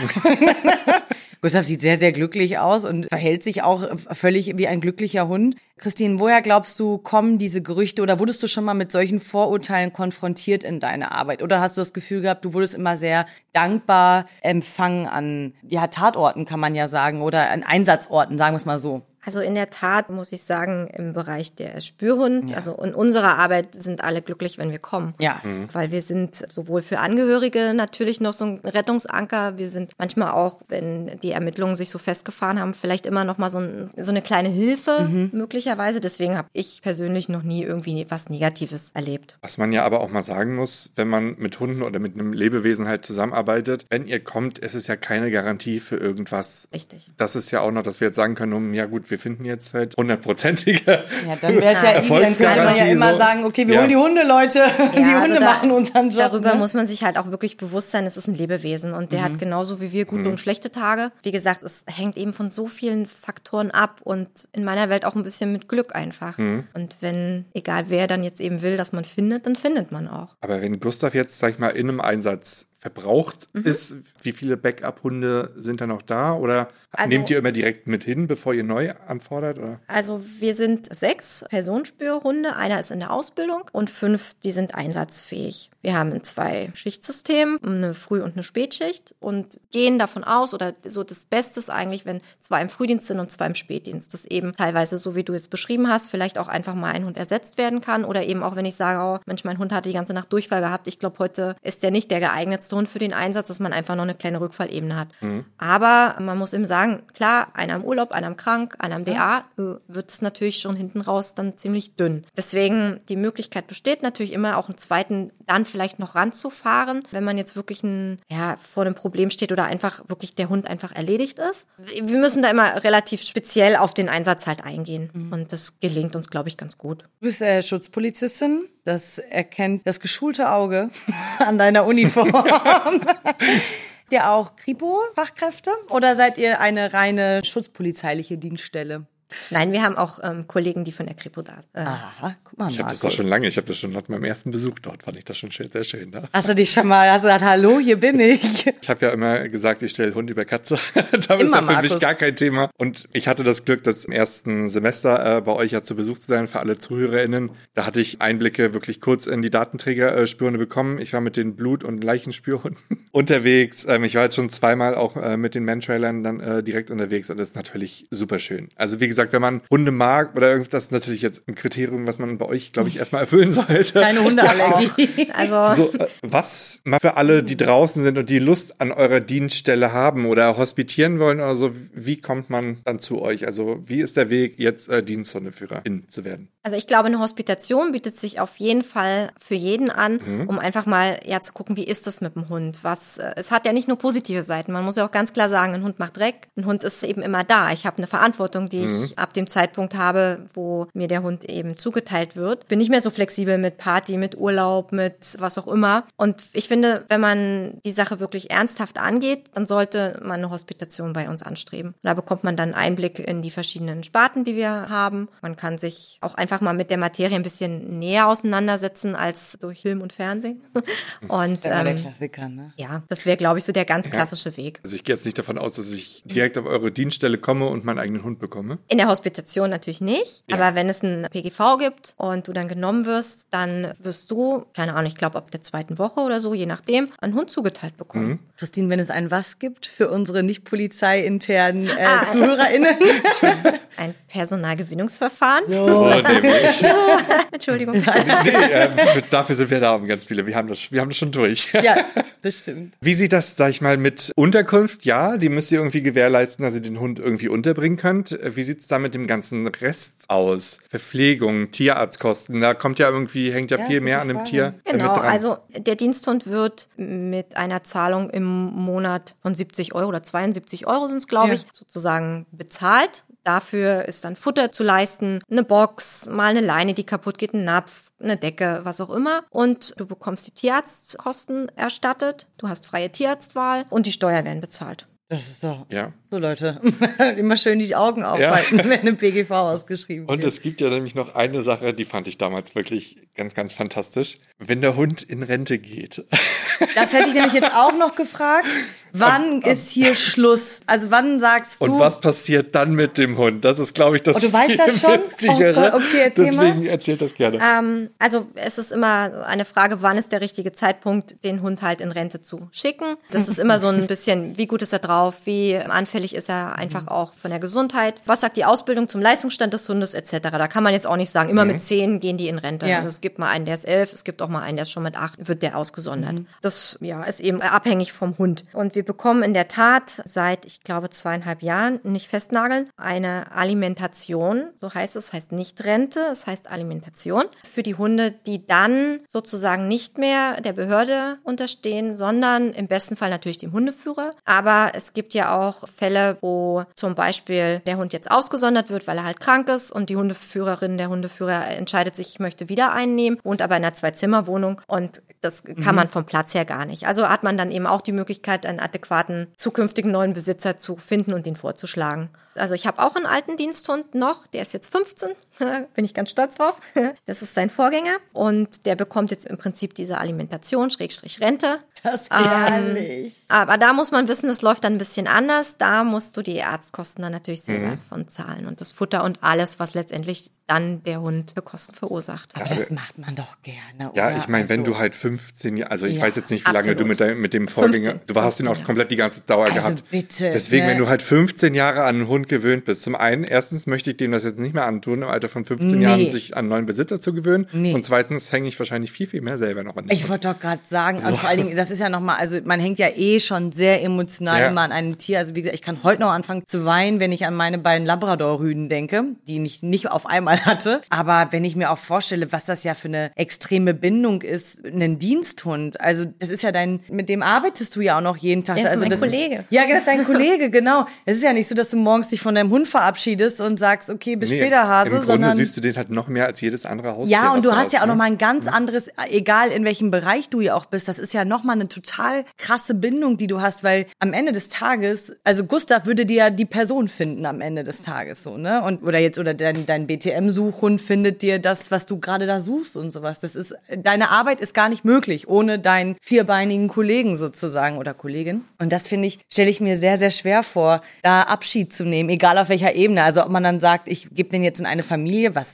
Gustav sieht sehr, sehr glücklich aus und verhält sich auch völlig wie ein glücklicher Hund. Christine, woher glaubst du, kommen diese Gerüchte oder wurdest du schon mal mit solchen Vorurteilen konfrontiert in deiner Arbeit? Oder hast du das Gefühl gehabt, du wurdest immer sehr dankbar empfangen an, ja, Tatorten kann man ja sagen oder an Einsatzorten, sagen wir es mal so? Also in der Tat muss ich sagen, im Bereich der Spürhund, also in unserer Arbeit sind alle glücklich, wenn wir kommen. Ja. Weil wir sind sowohl für Angehörige natürlich noch so ein Rettungsanker. Wir sind manchmal auch, wenn die Ermittlungen sich so festgefahren haben, vielleicht immer noch mal so eine kleine Hilfe möglicherweise. Deswegen habe ich persönlich noch nie irgendwie was Negatives erlebt. Was man ja aber auch mal sagen muss, wenn man mit Hunden oder mit einem Lebewesen halt zusammenarbeitet, wenn ihr kommt, ist es ja keine Garantie für irgendwas. Richtig. Das ist ja auch noch, dass wir jetzt sagen können, ja gut, wir finden jetzt halt 100%ige Ja, dann wäre es ja easy, dann könnte man ja Erfolgsgarantie immer so. sagen, okay, wir Ja. holen die Hunde, Leute, die Ja, Hunde also machen unseren Job. Darüber ne? muss man sich halt auch wirklich bewusst sein, es ist ein Lebewesen und der hat genauso wie wir gute und schlechte Tage. Wie gesagt, es hängt eben von so vielen Faktoren ab und in meiner Welt auch ein bisschen mit Glück einfach. Und wenn, egal wer dann jetzt eben will, dass man findet, dann findet man auch. Aber wenn Gustav jetzt, sag ich mal, in einem Einsatz verbraucht ist, wie viele Backup-Hunde sind da noch da? Oder Also- nehmt ihr immer direkt mit hin, bevor ihr neu anfordert? Oder? Also wir sind 6 Personenspürhunde, einer ist in der Ausbildung und 5, die sind einsatzfähig. Wir haben ein 2-Schichtsystem, eine Früh- und eine Spätschicht und gehen davon aus, oder so das Beste ist eigentlich, wenn 2 im Frühdienst sind und 2 im Spätdienst. Das eben teilweise, so wie du es beschrieben hast, vielleicht auch einfach mal ein Hund ersetzt werden kann oder eben auch, wenn ich sage, oh Mensch, mein Hund hatte die ganze Nacht Durchfall gehabt, ich glaube, heute ist der nicht der geeignetste passte Hund für den Einsatz, dass man einfach noch eine kleine Rückfallebene hat. Aber man muss eben sagen, klar, einer im Urlaub, einer im Krank, einer im DA, wird es natürlich schon hinten raus dann ziemlich dünn. Deswegen, die Möglichkeit besteht natürlich immer, auch einen zweiten dann vielleicht noch ranzufahren, wenn man jetzt wirklich vor einem Problem steht oder einfach wirklich der Hund einfach erledigt ist. Wir müssen da immer relativ speziell auf den Einsatz halt eingehen. Und das gelingt uns, glaube ich, ganz gut. Du bist Schutzpolizistin. Das erkennt das geschulte Auge an deiner Uniform. Ja, auch Kripo-Fachkräfte? Oder seid ihr eine reine schutzpolizeiliche Dienststelle? Nein, wir haben auch Kollegen, die von der Kripo da sind. Aha, guck mal, Ich habe das auch schon lange. Ich habe das schon nach meinem ersten Besuch dort. Fand ich das schon sehr schön. Ne? Hast du gesagt, hallo, hier bin ich. Ich habe ja immer gesagt, ich stelle Hund über Katze. Da ist ja für mich gar kein Thema. Und ich hatte das Glück, das im ersten Semester bei euch ja zu Besuch zu sein, für alle ZuhörerInnen. Da hatte ich Einblicke wirklich kurz in die Datenträgerspürhunde bekommen. Ich war mit den Blut- und Leichenspürhunden unterwegs. Ich war jetzt schon zweimal auch mit den Mantrailern dann direkt unterwegs und das ist natürlich super schön. Also wie gesagt, wenn man Hunde mag oder irgendwas, das ist natürlich jetzt ein Kriterium, was man bei euch, glaube ich, erstmal erfüllen sollte. Keine Hundeallergie. Also Was mal für alle, die draußen sind und die Lust an eurer Dienststelle haben oder hospitieren wollen oder so, wie kommt man dann zu euch? Also wie ist der Weg, jetzt Diensthundeführerin zu werden? Also ich glaube, eine Hospitation bietet sich auf jeden Fall für jeden an, um einfach mal zu gucken, wie ist das mit dem Hund? Es hat ja nicht nur positive Seiten. Man muss ja auch ganz klar sagen, ein Hund macht Dreck. Ein Hund ist eben immer da. Ich habe eine Verantwortung, die ich ab dem Zeitpunkt habe, wo mir der Hund eben zugeteilt wird. Bin nicht mehr so flexibel mit Party, mit Urlaub, mit was auch immer. Und ich finde, wenn man die Sache wirklich ernsthaft angeht, dann sollte man eine Hospitation bei uns anstreben. Da bekommt man dann Einblick in die verschiedenen Sparten, die wir haben. Man kann sich auch einfach mal mit der Materie ein bisschen näher auseinandersetzen als durch Film und Fernsehen. Und Das ist der Klassiker, ne? ja, das wäre, glaube ich, so der ganz klassische Weg. Also ich gehe jetzt nicht davon aus, dass ich direkt auf eure Dienststelle komme und meinen eigenen Hund bekomme. In der Hospitation natürlich nicht, aber wenn es ein PGV gibt und du dann genommen wirst, dann wirst du, keine Ahnung, ich glaube ab der 2. Woche oder so, je nachdem, einen Hund zugeteilt bekommen. Christine, wenn es ein Was gibt für unsere nicht polizeiinternen ZuhörerInnen? Ein Personalgewinnungsverfahren. So nämlich. Entschuldigung. Dafür sind wir da um ganz viele. Wir haben das schon durch. Ja, das stimmt. Wie sieht das, sag ich mal, mit Unterkunft? Ja, die müsst ihr irgendwie gewährleisten, dass ihr den Hund irgendwie unterbringen könnt. Wie sieht's da mit dem ganzen Rest aus? Verpflegung, Tierarztkosten, da hängt ja viel mehr an dem Tier Genau, mit dran. also der Diensthund wird mit einer Zahlung im Monat von 70 € oder 72 € sind es, glaube ich, sozusagen bezahlt. Dafür ist dann Futter zu leisten, eine Box, mal eine Leine, die kaputt geht, ein Napf, eine Decke, was auch immer. Und du bekommst die Tierarztkosten erstattet, du hast freie Tierarztwahl und die Steuern werden bezahlt. Das ist doch. Ja. So, Leute, immer schön die Augen aufhalten, wenn ein PGV ausgeschrieben wird. Und es gibt ja nämlich noch eine Sache, die fand ich damals wirklich ganz, ganz fantastisch. Wenn der Hund in Rente geht. Das hätte ich nämlich jetzt auch noch gefragt. Wann ist hier Schluss? Also wann sagst du? Und was passiert dann mit dem Hund? Das ist, glaube ich, das du weißt das schon? Wichtigere. Oh Gott, okay, erzähl mal. Deswegen erzählt das gerne. Also es ist immer eine Frage, wann ist der richtige Zeitpunkt, den Hund halt in Rente zu schicken. Das ist immer so ein bisschen, wie gut ist er drauf, wie anfällig ist er einfach auch von der Gesundheit. Was sagt die Ausbildung zum Leistungsstand des Hundes etc. Da kann man jetzt auch nicht sagen, immer mit 10 gehen die in Rente. Ja. Also es gibt mal einen, der ist 11, es gibt auch mal einen, der ist schon mit 8, wird der ausgesondert. Das ist eben abhängig vom Hund. Und wir bekommen in der Tat seit, ich glaube, 2,5 Jahren, nicht festnageln, eine Alimentation, so heißt es, heißt nicht Rente, es heißt Alimentation, für die Hunde, die dann sozusagen nicht mehr der Behörde unterstehen, sondern im besten Fall natürlich dem Hundeführer. Aber es gibt ja auch Fälle, wo zum Beispiel der Hund jetzt ausgesondert wird, weil er halt krank ist und die Hundeführerin, der Hundeführer entscheidet sich, ich möchte wieder einnehmen, wohnt aber in einer 2-Zimmer-Wohnung und das kann man vom Platz her gar nicht. Also hat man dann eben auch die Möglichkeit, einen adäquaten zukünftigen neuen Besitzer zu finden und den vorzuschlagen. Also ich habe auch einen alten Diensthund noch, der ist jetzt 15, bin ich ganz stolz drauf. Das ist sein Vorgänger und der bekommt jetzt im Prinzip diese Alimentation, /Rente. Das ist herrlich. Aber da muss man wissen, das läuft dann dann ein bisschen anders. Da musst du die Arztkosten dann natürlich selber von zahlen und das Futter und alles, was letztendlich dann der Hund für Kosten verursacht. Aber das macht man doch gerne, Ja, oder? ich meine, wenn Also, du halt 15 Jahre, also ich Ja, weiß jetzt nicht, wie lange absolut. du mit dem Vorgänger, 15, du hast ihn auch 15 komplett die ganze Dauer Also gehabt. bitte, Deswegen, ne? wenn du halt 15 Jahre an einen Hund gewöhnt bist, zum einen, erstens möchte ich dem das jetzt nicht mehr antun, im Alter von 15 Jahren sich an einen neuen Besitzer zu gewöhnen. Nee. Und zweitens hänge ich wahrscheinlich viel, viel mehr selber noch an den Ich Hund. wollte doch gerade sagen, und vor allen Dingen, das ist ja nochmal, also man hängt ja eh schon sehr emotional Ja. immer an einem Tier. Also wie gesagt, ich kann heute noch anfangen zu weinen, wenn ich an meine beiden Labrador-Rüden denke, die ich nicht auf einmal hatte. Aber wenn ich mir auch vorstelle, was das ja für eine extreme Bindung ist, einen Diensthund. Also das ist ja mit dem arbeitest du ja auch noch jeden Tag. Der ist also mein das Kollege. Ja, das ist dein Kollege, genau. Es ist ja nicht so, dass du morgens dich von deinem Hund verabschiedest und sagst, okay, bis später, Hase, im Grunde sondern siehst du den halt noch mehr als jedes andere Haustier. ja, und was du hast ja auch ne? nochmal ein ganz anderes, egal in welchem Bereich du ja auch bist, das ist ja nochmal eine total krasse Bindung, die du hast, weil am Ende des Tages, also Gustav würde dir ja die Person finden am Ende des Tages so, ne? Oder dein BTM-Suchhund findet dir das, was du gerade da suchst und sowas. Deine Arbeit ist gar nicht möglich ohne deinen vierbeinigen Kollegen sozusagen oder Kollegin. Und das stelle ich mir sehr, sehr schwer vor, da Abschied zu nehmen, egal auf welcher Ebene. Also ob man dann sagt, ich gebe den jetzt in eine Familie, das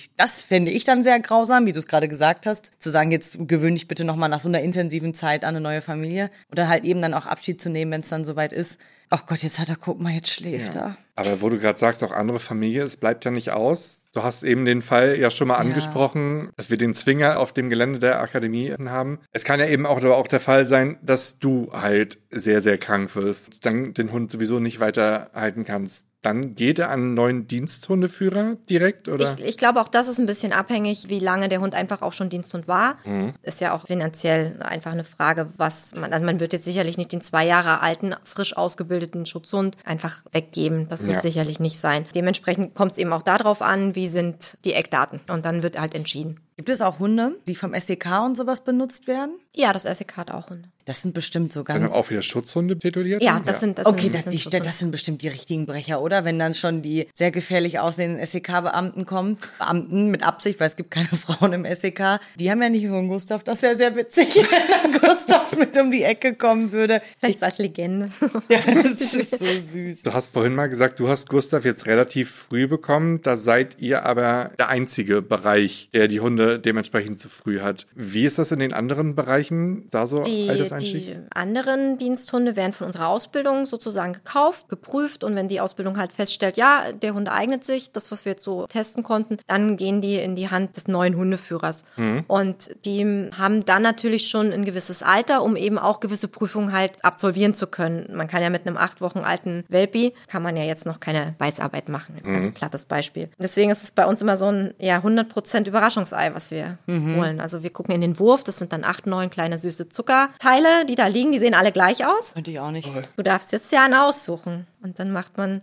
finde ich dann sehr grausam, wie du es gerade gesagt hast, zu sagen, jetzt gewöhne dich bitte nochmal nach so einer intensiven Zeit an eine neue Familie oder halt eben dann auch Abschied zu nehmen, wenn es dann soweit ist. Ach Gott, guck mal, jetzt schläft er. Aber wo du gerade sagst, auch andere Familie, es bleibt ja nicht aus. Du hast eben den Fall ja schon mal angesprochen, dass wir den Zwinger auf dem Gelände der Akademie haben. Es kann ja eben auch der Fall sein, dass du halt sehr, sehr krank wirst, dann den Hund sowieso nicht weiterhalten kannst. Dann geht er an einen neuen Diensthundeführer direkt, oder? Ich glaube, auch das ist ein bisschen abhängig, wie lange der Hund einfach auch schon Diensthund war. Ist ja auch finanziell einfach eine Frage, also man wird jetzt sicherlich nicht den 2 Jahre alten, frisch ausgebildeten Schutzhund einfach weggeben. Das wird sicherlich nicht sein. Dementsprechend kommt es eben auch darauf an, wie sind die Eckdaten. Und dann wird halt entschieden. Gibt es auch Hunde, die vom SEK und sowas benutzt werden? Ja, das SEK hat auch Hunde. Das sind bestimmt so Dann ganz... auch wieder Schutzhunde tituliert? Ja, das sind Okay, das sind Schutzhunde. das sind bestimmt die richtigen Brecher, oder? Wenn dann schon die sehr gefährlich aussehenden SEK-Beamten kommen. Beamten mit Absicht, weil es gibt keine Frauen im SEK. Die haben ja nicht so einen Gustav. Das wäre sehr witzig, wenn dann Gustav mit um die Ecke kommen würde. Vielleicht als Legende. Ja, das ist so süß. Du hast vorhin mal gesagt, du hast Gustav jetzt relativ früh bekommen. Da seid ihr aber der einzige Bereich, der die Hunde dementsprechend zu früh hat. Wie ist das in den anderen Bereichen, da so Alterseinstieg? Die anderen Diensthunde werden von unserer Ausbildung sozusagen gekauft, geprüft und wenn die Ausbildung halt feststellt, ja, der Hund eignet sich, das, was wir jetzt so testen konnten, dann gehen die in die Hand des neuen Hundeführers. Und die haben dann natürlich schon ein gewisses Alter, um eben auch gewisse Prüfungen halt absolvieren zu können. Man kann ja mit einem 8 Wochen alten Welpi, kann man ja jetzt noch keine Beißarbeit machen. Ein ganz plattes Beispiel. Deswegen ist es bei uns immer so ein 100% Überraschungsei, was wir holen. Also wir gucken in den Wurf, das sind dann 8, 9 kleine süße Zuckerteile, die da liegen, die sehen alle gleich aus. Könnte ich auch nicht. Du darfst jetzt ja einen aussuchen. Und dann macht man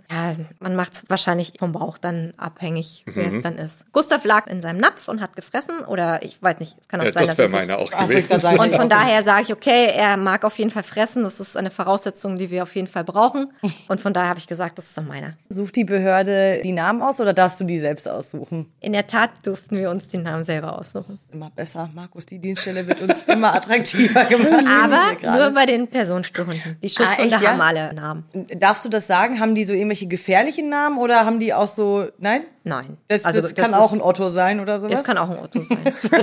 es wahrscheinlich vom Bauch dann abhängig, wer es dann ist. Gustav lag in seinem Napf und hat gefressen oder ich weiß nicht, es kann auch sein, Das wäre dass er meine auch Ach, ich kann gewesen. sagen, und von daher sage ich, okay, er mag auf jeden Fall fressen. Das ist eine Voraussetzung, die wir auf jeden Fall brauchen. Und von daher habe ich gesagt, das ist dann meiner. Sucht die Behörde die Namen aus oder darfst du die selbst aussuchen? In der Tat durften wir uns den Namen selber aussuchen. Immer besser. Markus, die Dienststelle wird uns immer attraktiver gemacht. Aber nur bei den Personenspürhunden. Die Schutzhunde echt, ja? haben alle Namen. Darfst du das sagen? Haben die so irgendwelche gefährlichen Namen oder haben die auch so, nein? Nein. Das Also kann auch ein Otto sein oder sowas? Das kann auch ein Otto sein.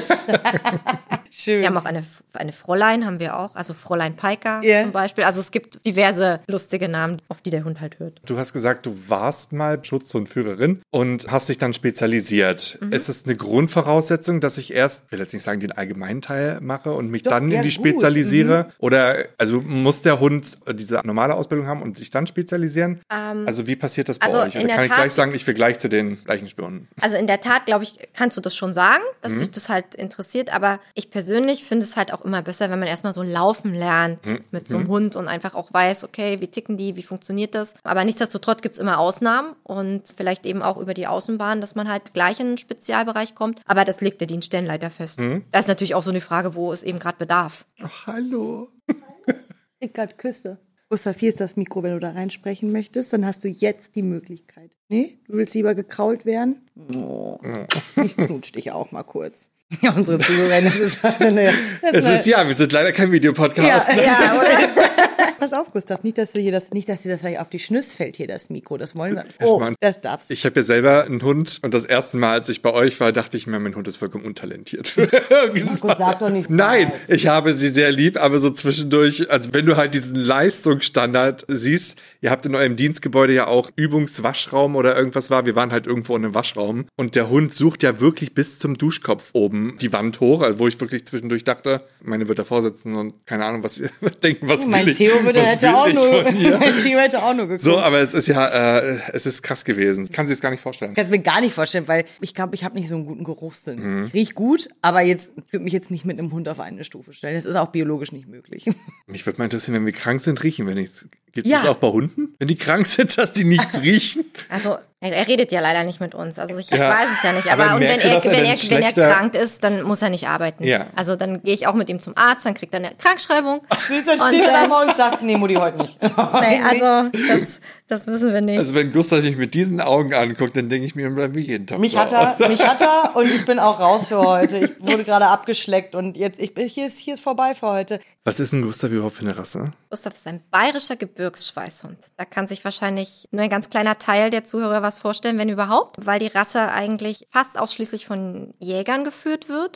Schön. Wir haben auch eine Fräulein, haben wir auch. Also Fräulein Piker Ja. zum Beispiel. Also es gibt diverse lustige Namen, auf die der Hund halt hört. Du hast gesagt, du warst mal Schutzhundführerin und hast dich dann spezialisiert. Ist es eine Grundvoraussetzung, dass ich erst, will jetzt nicht sagen, den allgemeinen Teil mache und mich dann ja, in die gut. spezialisiere? Oder also muss der Hund diese normale Ausbildung haben und sich dann spezialisieren? Also wie passiert das bei also euch? in Oder der kann ich Tat- gleich sagen, ich will gleich zu den gleichen Spürhunden? Also in der Tat, glaube ich, kannst du das schon sagen, dass dich das halt interessiert. Aber ich persönlich finde es halt auch immer besser, wenn man erstmal so laufen lernt mit so einem Hund und einfach auch weiß, okay, wie ticken die, wie funktioniert das. Aber nichtsdestotrotz gibt's immer Ausnahmen und vielleicht eben auch über die Außenbahn, dass man halt gleich in einen Spezialbereich kommt. Aber das legt der Dienststellen leider fest. Da ist natürlich auch so eine Frage, wo es eben gerade bedarf. Ach, hallo. Rickard, Küsse. Gustav, hier ist das Mikro, wenn du da reinsprechen möchtest, dann hast du jetzt die Möglichkeit. Nee? Du willst lieber gekrault werden? Oh. Ich knutsch dich auch mal kurz. Ja, unsere Zuhörer, das ist halt eine... Wir sind leider kein Videopodcast. Ja, oder? Pass auf, Gustav, nicht, dass dir das gleich auf die Schnüss fällt hier, das Mikro. Das wollen wir. Erstmal, das darfst du. Ich habe ja selber einen Hund und das erste Mal, als ich bei euch war, dachte ich mir, mein Hund ist vollkommen untalentiert. Markus, sag doch nicht. Nein, ich habe sie sehr lieb, aber so zwischendurch, also wenn du halt diesen Leistungsstandard siehst, ihr habt in eurem Dienstgebäude ja auch Übungswaschraum oder irgendwas war, wir waren halt irgendwo in einem Waschraum und der Hund sucht ja wirklich bis zum Duschkopf oben die Wand hoch, also wo ich wirklich zwischendurch dachte, meine wird davor sitzen und keine Ahnung, was denken, was mein will ich. Theo hätte auch nur geguckt. So, aber es ist ja, es ist krass gewesen. Ich kann sich es gar nicht vorstellen. Ich kann es mir gar nicht vorstellen, weil ich glaube, ich habe nicht so einen guten Geruchssinn. Ich riech gut, aber ich würde mich jetzt nicht mit einem Hund auf eine Stufe stellen. Das ist auch biologisch nicht möglich. Mich würde mal interessieren, wenn wir krank sind, riechen wir nichts. Gibt es auch bei Hunden? Wenn die krank sind, dass die nichts riechen? Also, er redet ja leider nicht mit uns. Also ich weiß es ja nicht. Aber Aber und wenn er schlechter- krank ist, dann muss er nicht arbeiten. Ja. Also dann gehe ich auch mit ihm zum Arzt, dann kriegt er eine Krankschreibung. Dann steht er da morgens und sagt, nee, Mutti, heute nicht. Nee, also das wissen wir nicht. Also wenn Gustav mich mit diesen Augen anguckt, dann denke ich mir wie jeden Tag. Mich hat er und ich bin auch raus für heute. Ich wurde gerade abgeschleckt und jetzt, hier ist vorbei für heute. Was ist denn Gustav überhaupt für eine Rasse? Gustav ist ein bayerischer Gebirgsschweißhund. Da kann sich wahrscheinlich nur ein ganz kleiner Teil der Zuhörer was vorstellen, wenn überhaupt, weil die Rasse eigentlich fast ausschließlich von Jägern geführt wird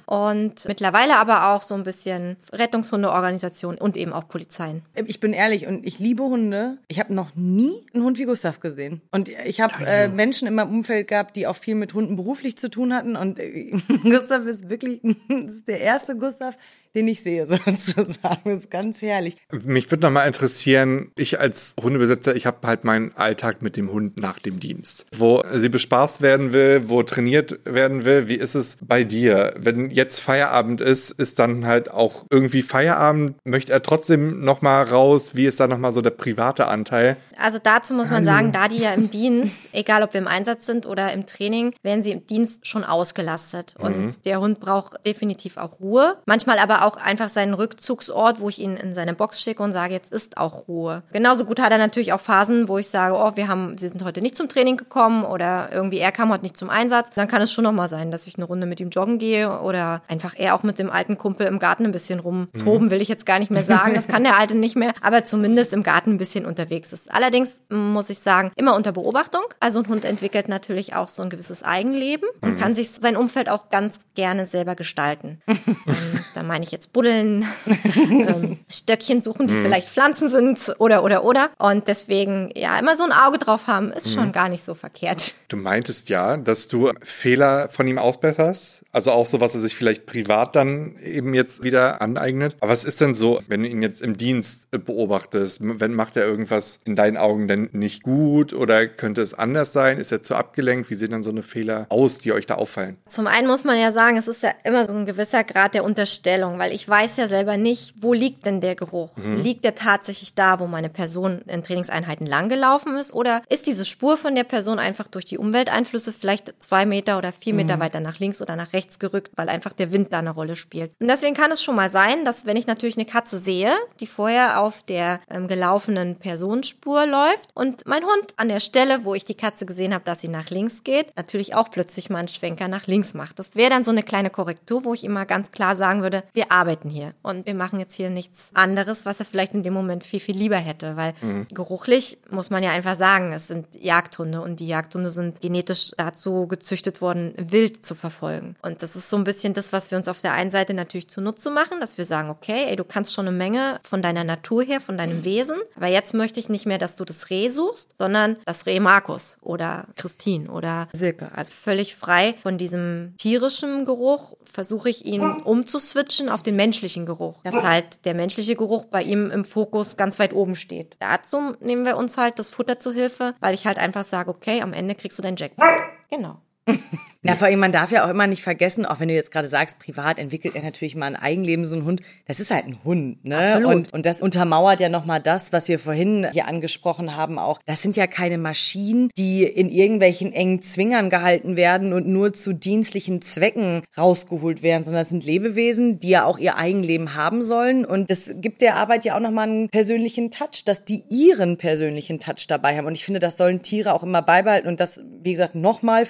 und mittlerweile aber auch so ein bisschen Rettungshundeorganisationen und eben auch Polizeien. Ich bin ehrlich und ich liebe Hunde. Ich habe noch nie einen Hund wie Gustav gesehen. Und ich habe Menschen in meinem Umfeld gehabt, die auch viel mit Hunden beruflich zu tun hatten. Und Gustav ist wirklich der erste Gustav, den ich sehe, sozusagen. Das ist ganz herrlich. Mich würde noch mal interessieren, ich als Hundebesitzer, ich habe halt meinen Alltag mit dem Hund nach dem Dienst. Wo sie bespaßt werden will, wo trainiert werden will. Wie ist es bei dir? Wenn jetzt Feierabend ist dann halt auch irgendwie Feierabend? Möchte er trotzdem noch mal raus? Wie ist da noch mal so der private Anteil? Also dazu muss man sagen, da die ja im Dienst, egal ob wir im Einsatz sind oder im Training, werden sie im Dienst schon ausgelastet. Und der Hund braucht definitiv auch Ruhe. Manchmal aber auch einfach seinen Rückzugsort, wo ich ihn in seine Box schicke und sage, jetzt ist auch Ruhe. Genauso gut hat er natürlich auch Phasen, wo ich sage, sie sind heute nicht zum Training gekommen oder irgendwie er kam heute nicht zum Einsatz. Dann kann es schon nochmal sein, dass ich eine Runde mit ihm joggen gehe oder einfach er auch mit dem alten Kumpel im Garten ein bisschen rumtoben, will ich jetzt gar nicht mehr sagen. Das kann der Alte nicht mehr, aber zumindest im Garten ein bisschen unterwegs ist. Allerdings muss ich sagen, immer unter Beobachtung. Also ein Hund entwickelt natürlich auch so ein gewisses Eigenleben und kann sich sein Umfeld auch ganz gerne selber gestalten. Da meine ich jetzt buddeln, Stöckchen suchen, die vielleicht Pflanzen sind oder. Und deswegen, ja, immer so ein Auge drauf haben, ist schon gar nicht so verkehrt. Du meintest ja, dass du Fehler von ihm ausbesserst, also auch so, was er sich vielleicht privat dann eben jetzt wieder aneignet. Aber was ist denn so, wenn du ihn jetzt im Dienst beobachtest, macht er irgendwas in deinen Augen denn nicht gut oder könnte es anders sein? Ist er zu abgelenkt? Wie sehen dann so eine Fehler aus, die euch da auffallen? Zum einen muss man ja sagen, es ist ja immer so ein gewisser Grad der Unterstellung, weil ich weiß ja selber nicht, wo liegt denn der Geruch? Liegt der tatsächlich da, wo meine Person in Trainingseinheiten langgelaufen ist? Oder ist diese Spur von der Person einfach durch die Umwelteinflüsse vielleicht 2 Meter oder 4 Meter weiter nach links oder nach rechts gerückt, weil einfach der Wind da eine Rolle spielt? Und deswegen kann es schon mal sein, dass wenn ich natürlich eine Katze sehe, die vorher auf der gelaufenen Personenspur läuft und mein Hund an der Stelle, wo ich die Katze gesehen habe, dass sie nach links geht, natürlich auch plötzlich mal einen Schwenker nach links macht. Das wäre dann so eine kleine Korrektur, wo ich immer ganz klar sagen würde, wir arbeiten hier und wir machen jetzt hier nichts anderes, was er vielleicht in dem Moment viel, viel lieber hätte, weil geruchlich muss man ja einfach sagen, es sind Jagdhunde und die Jagdhunde sind genetisch dazu gezüchtet worden, wild zu verfolgen. Und das ist so ein bisschen das, was wir uns auf der einen Seite natürlich zunutze machen, dass wir sagen, okay, ey, du kannst schon eine Menge von deiner Natur her, von deinem Wesen, aber jetzt möchte ich nicht mehr, dass du das Reh suchst, sondern das Reh Markus oder Christine oder Silke. Also völlig frei von diesem tierischen Geruch versuche ich ihn umzuswitchen auf den menschlichen Geruch. Dass halt der menschliche Geruch bei ihm im Fokus ganz weit oben steht. Dazu nehmen wir uns halt das Futter zu Hilfe, weil ich halt einfach sage, okay, am Ende kriegst du deinen Jackpot. Genau. Na, vor allem, man darf ja auch immer nicht vergessen, auch wenn du jetzt gerade sagst, privat entwickelt er natürlich mal ein Eigenleben, so ein Hund. Das ist halt ein Hund, ne? Absolut. Und das untermauert ja nochmal das, was wir vorhin hier angesprochen haben auch. Das sind ja keine Maschinen, die in irgendwelchen engen Zwingern gehalten werden und nur zu dienstlichen Zwecken rausgeholt werden, sondern das sind Lebewesen, die ja auch ihr Eigenleben haben sollen. Und das gibt der Arbeit ja auch nochmal einen persönlichen Touch, dass die ihren persönlichen Touch dabei haben. Und ich finde, das sollen Tiere auch immer beibehalten. Und das, wie gesagt, nochmal für alle Zuhörer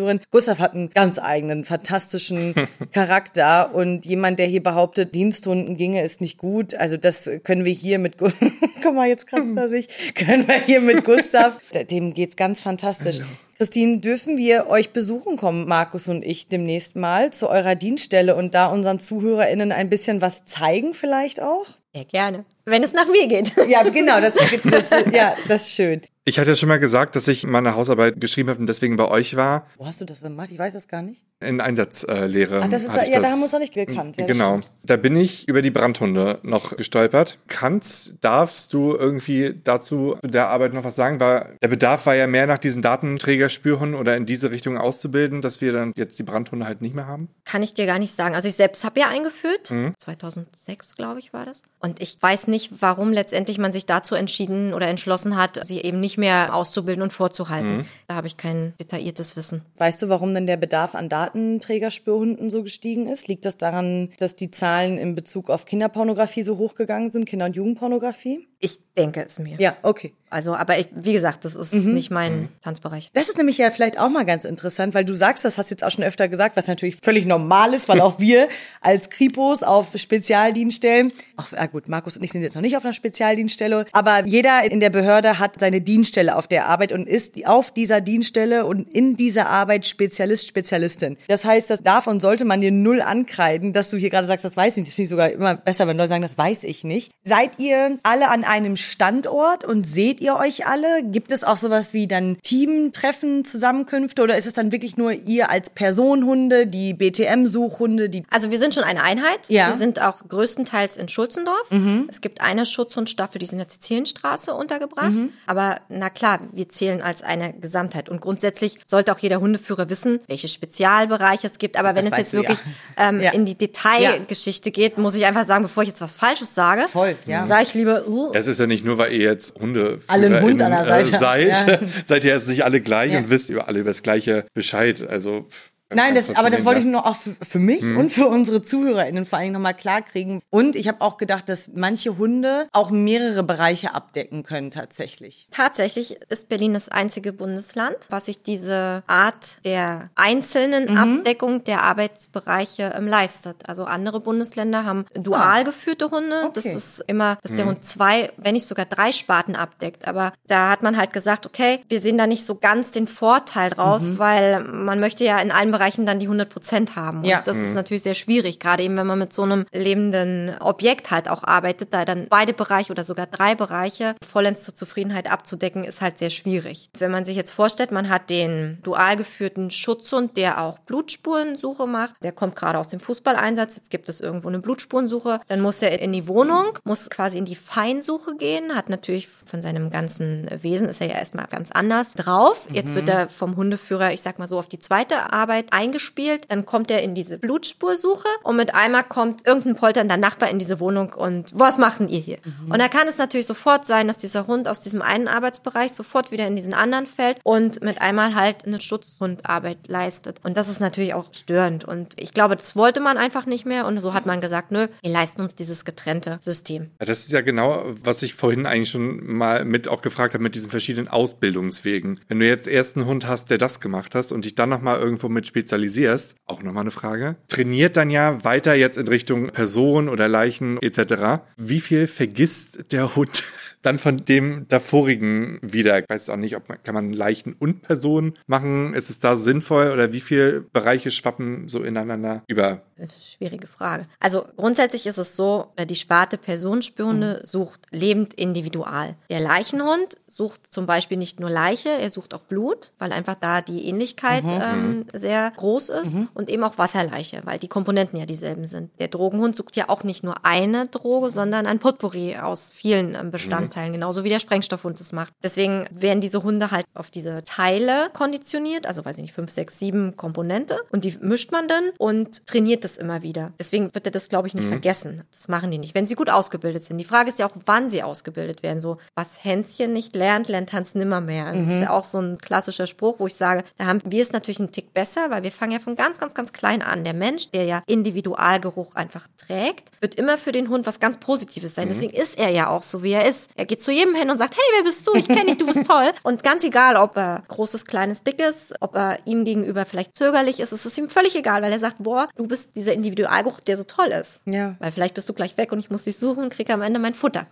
Zuhörerin. Gustav hat einen ganz eigenen, fantastischen Charakter und jemand, der hier behauptet, Diensthunden ginge, ist nicht gut. Also das können wir hier mit guck mal, jetzt kratzt er sich. Können wir hier mit Gustav, dem geht's ganz fantastisch. Christine, dürfen wir euch besuchen kommen, Markus und ich, demnächst mal zu eurer Dienststelle und da unseren ZuhörerInnen ein bisschen was zeigen vielleicht auch? Ja, gerne. Wenn es nach mir geht. Ja, genau, das ist schön. Ich hatte ja schon mal gesagt, dass ich meine Hausarbeit geschrieben habe und deswegen bei euch war. Wo hast du das gemacht? Ich weiß das gar nicht. In Einsatzlehre. Ach, das ist da haben wir uns noch nicht gekannt. Ja, genau. Da bin ich über die Brandhunde noch gestolpert. Darfst du irgendwie dazu zu der Arbeit noch was sagen? Der Bedarf war ja mehr nach diesen Datenträgerspürhunden oder in diese Richtung auszubilden, dass wir dann jetzt die Brandhunde halt nicht mehr haben? Kann ich dir gar nicht sagen. Also ich selbst habe ja eingeführt. 2006, glaube ich, war das. Und ich weiß nicht, warum letztendlich man sich dazu entschieden oder entschlossen hat, sie eben nicht mehr auszubilden und vorzuhalten. Da habe ich kein detailliertes Wissen. Weißt du, warum denn der Bedarf an Datenträgerspürhunden so gestiegen ist? Liegt das daran, dass die Zahlen in Bezug auf Kinderpornografie so hochgegangen sind, Kinder- und Jugendpornografie? Ich denke es mir. Ja, okay. Also, aber wie gesagt, das ist nicht mein Tanzbereich. Das ist nämlich ja vielleicht auch mal ganz interessant, weil du sagst, das hast du jetzt auch schon öfter gesagt, was natürlich völlig normal ist, weil auch wir als Kripos auf Spezialdienststellen, gut, Markus und ich sind jetzt noch nicht auf einer Spezialdienststelle, aber jeder in der Behörde hat seine Dienststelle auf der Arbeit und ist auf dieser Dienststelle und in dieser Arbeit Spezialist, Spezialistin. Das heißt, das darf und sollte man dir null ankreiden, dass du hier gerade sagst, das weiß ich nicht. Das finde ich sogar immer besser, wenn Leute sagen, das weiß ich nicht. Seid ihr alle an einem Standort und seht ihr euch alle? Gibt es auch sowas wie dann Teamtreffen, Zusammenkünfte oder ist es dann wirklich nur ihr als Personenhunde, die BTM-Suchhunde? Also wir sind schon eine Einheit. Ja. Wir sind auch größtenteils in Schulzendorf. Es gibt eine Schutzhundstaffel, die ist in der Sizilienstraße untergebracht. Aber na klar, wir zählen als eine Gesamtheit. Und grundsätzlich sollte auch jeder Hundeführer wissen, welche Spezialbereiche es gibt. Aber wenn es jetzt wirklich in die Detailgeschichte geht, muss ich einfach sagen, bevor ich jetzt was Falsches sage, sage ich lieber, Es ist ja nicht nur, weil ihr jetzt Hunde alle einen Hund an der Seite seid ihr jetzt nicht alle gleich und wisst alle über das Gleiche Bescheid. Also Nein, das wollte ich nur auch für mich und für unsere ZuhörerInnen vor allem nochmal klarkriegen. Und ich habe auch gedacht, dass manche Hunde auch mehrere Bereiche abdecken können tatsächlich. Tatsächlich ist Berlin das einzige Bundesland, was sich diese Art der einzelnen Abdeckung der Arbeitsbereiche leistet. Also andere Bundesländer haben dual geführte Hunde. Okay. Das ist immer, dass der Hund 2, wenn nicht sogar 3 Sparten abdeckt. Aber da hat man halt gesagt, okay, wir sehen da nicht so ganz den Vorteil draus, weil man möchte ja in allen Bereichen dann die 100% haben. Und das ist natürlich sehr schwierig, gerade eben, wenn man mit so einem lebenden Objekt halt auch arbeitet, da dann beide Bereiche oder sogar 3 Bereiche vollends zur Zufriedenheit abzudecken, ist halt sehr schwierig. Wenn man sich jetzt vorstellt, man hat den dual geführten Schutzhund, der auch Blutspurensuche macht, der kommt gerade aus dem Fußballeinsatz, jetzt gibt es irgendwo eine Blutspurensuche, dann muss er in die Wohnung, muss quasi in die Feinsuche gehen, hat natürlich von seinem ganzen Wesen, ist er ja erstmal ganz anders drauf. Jetzt wird er vom Hundeführer, ich sag mal so, auf die zweite Arbeit eingespielt, dann kommt er in diese Blutspursuche und mit einmal kommt irgendein polternder Nachbar in diese Wohnung und was machten ihr hier? Und da kann es natürlich sofort sein, dass dieser Hund aus diesem einen Arbeitsbereich sofort wieder in diesen anderen fällt und mit einmal halt eine Schutzhundarbeit leistet. Und das ist natürlich auch störend und ich glaube, das wollte man einfach nicht mehr und so hat man gesagt, nö, wir leisten uns dieses getrennte System. Das ist ja genau, was ich vorhin eigentlich schon mal mit auch gefragt habe mit diesen verschiedenen Ausbildungswegen. Wenn du jetzt erst einen Hund hast, der das gemacht hast und dich dann nochmal irgendwo mit spezialisierst, auch nochmal eine Frage, trainiert dann ja weiter jetzt in Richtung Person oder Leichen etc. Wie viel vergisst der Hund dann von dem davorigen wieder? Ich weiß auch nicht, kann man Leichen und Personen machen? Ist es da sinnvoll oder wie viele Bereiche schwappen so ineinander über? Schwierige Frage. Also grundsätzlich ist es so, die Sparte Personenspürhunde sucht lebend individual. Der Leichenhund sucht zum Beispiel nicht nur Leiche, er sucht auch Blut, weil einfach da die Ähnlichkeit sehr groß ist und eben auch Wasserleiche, weil die Komponenten ja dieselben sind. Der Drogenhund sucht ja auch nicht nur eine Droge, sondern ein Potpourri aus vielen Bestandteilen, genauso wie der Sprengstoffhund es macht. Deswegen werden diese Hunde halt auf diese Teile konditioniert, also weiß ich nicht, 5, 6, 7 Komponente und die mischt man dann und trainiert passiert das immer wieder. Deswegen wird er das, glaube ich, nicht vergessen. Das machen die nicht, wenn sie gut ausgebildet sind. Die Frage ist ja auch, wann sie ausgebildet werden. So, was Hänschen nicht lernt, lernt Hans nimmermehr. Das ist ja auch so ein klassischer Spruch, wo ich sage, da haben wir es natürlich einen Tick besser, weil wir fangen ja von ganz, ganz, ganz klein an. Der Mensch, der ja Individualgeruch einfach trägt, wird immer für den Hund was ganz Positives sein. Deswegen ist er ja auch so, wie er ist. Er geht zu jedem hin und sagt, hey, wer bist du? Ich kenne dich, du bist toll. Und ganz egal, ob er großes, kleines, dickes, ob er ihm gegenüber vielleicht zögerlich ist, es ist ihm völlig egal, weil er sagt, boah, du bist dieser Individualgeruch, der so toll ist. Ja. Weil vielleicht bist du gleich weg und ich muss dich suchen und kriege am Ende mein Futter.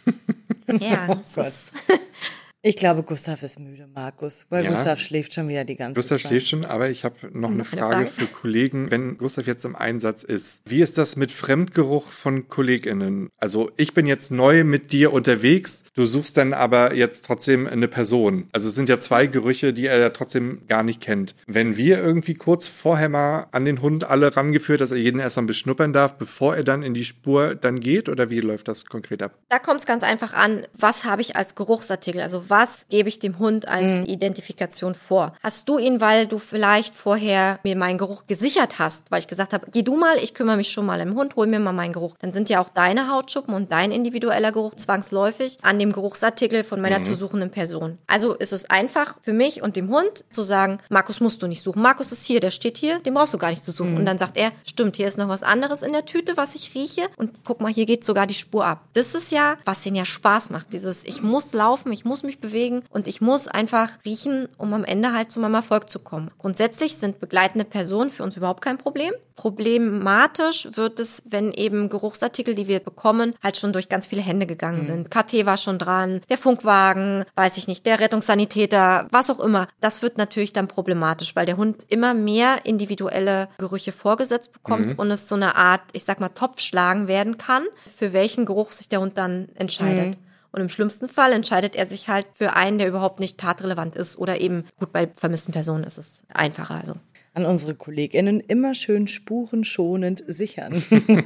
Ja, das ist Ich glaube, Gustav ist müde, Markus, weil Ja. Gustav schläft schon wieder die ganze Gustav Zeit. schläft schon, aber ich habe noch eine Noch eine Frage Frage? für Kollegen. Wenn Gustav jetzt im Einsatz ist, wie ist das mit Fremdgeruch von KollegInnen? Also ich bin jetzt neu mit dir unterwegs, du suchst dann aber jetzt trotzdem eine Person. Also es sind ja 2 Gerüche, die er ja trotzdem gar nicht kennt. Wenn wir irgendwie kurz vorher mal an den Hund alle rangeführt, dass er jeden erstmal beschnuppern darf, bevor er dann in die Spur dann geht, oder wie läuft das konkret ab? Da kommt es ganz einfach an, was habe ich als Geruchsartikel, also was gebe ich dem Hund als Identifikation vor? Hast du ihn, weil du vielleicht vorher mir meinen Geruch gesichert hast, weil ich gesagt habe, geh du mal, ich kümmere mich schon mal um den Hund, hol mir mal meinen Geruch. Dann sind ja auch deine Hautschuppen und dein individueller Geruch zwangsläufig an dem Geruchsartikel von meiner zu suchenden Person. Also ist es einfach für mich und dem Hund zu sagen, Markus musst du nicht suchen. Markus ist hier, der steht hier, den brauchst du gar nicht zu suchen. Und dann sagt er, stimmt, hier ist noch was anderes in der Tüte, was ich rieche. Und guck mal, hier geht sogar die Spur ab. Das ist ja, was denen ja Spaß macht. Dieses, ich muss laufen, ich muss mich bewegen und ich muss einfach riechen, um am Ende halt zu meinem Erfolg zu kommen. Grundsätzlich sind begleitende Personen für uns überhaupt kein Problem. Problematisch wird es, wenn eben Geruchsartikel, die wir bekommen, halt schon durch ganz viele Hände gegangen sind. KT war schon dran, der Funkwagen, weiß ich nicht, der Rettungssanitäter, was auch immer. Das wird natürlich dann problematisch, weil der Hund immer mehr individuelle Gerüche vorgesetzt bekommt und es so eine Art, ich sag mal, Topfschlagen werden kann, für welchen Geruch sich der Hund dann entscheidet. Und im schlimmsten Fall entscheidet er sich halt für einen, der überhaupt nicht tatrelevant ist oder eben, gut, bei vermissten Personen ist es einfacher, also. An unsere KollegInnen immer schön spurenschonend sichern.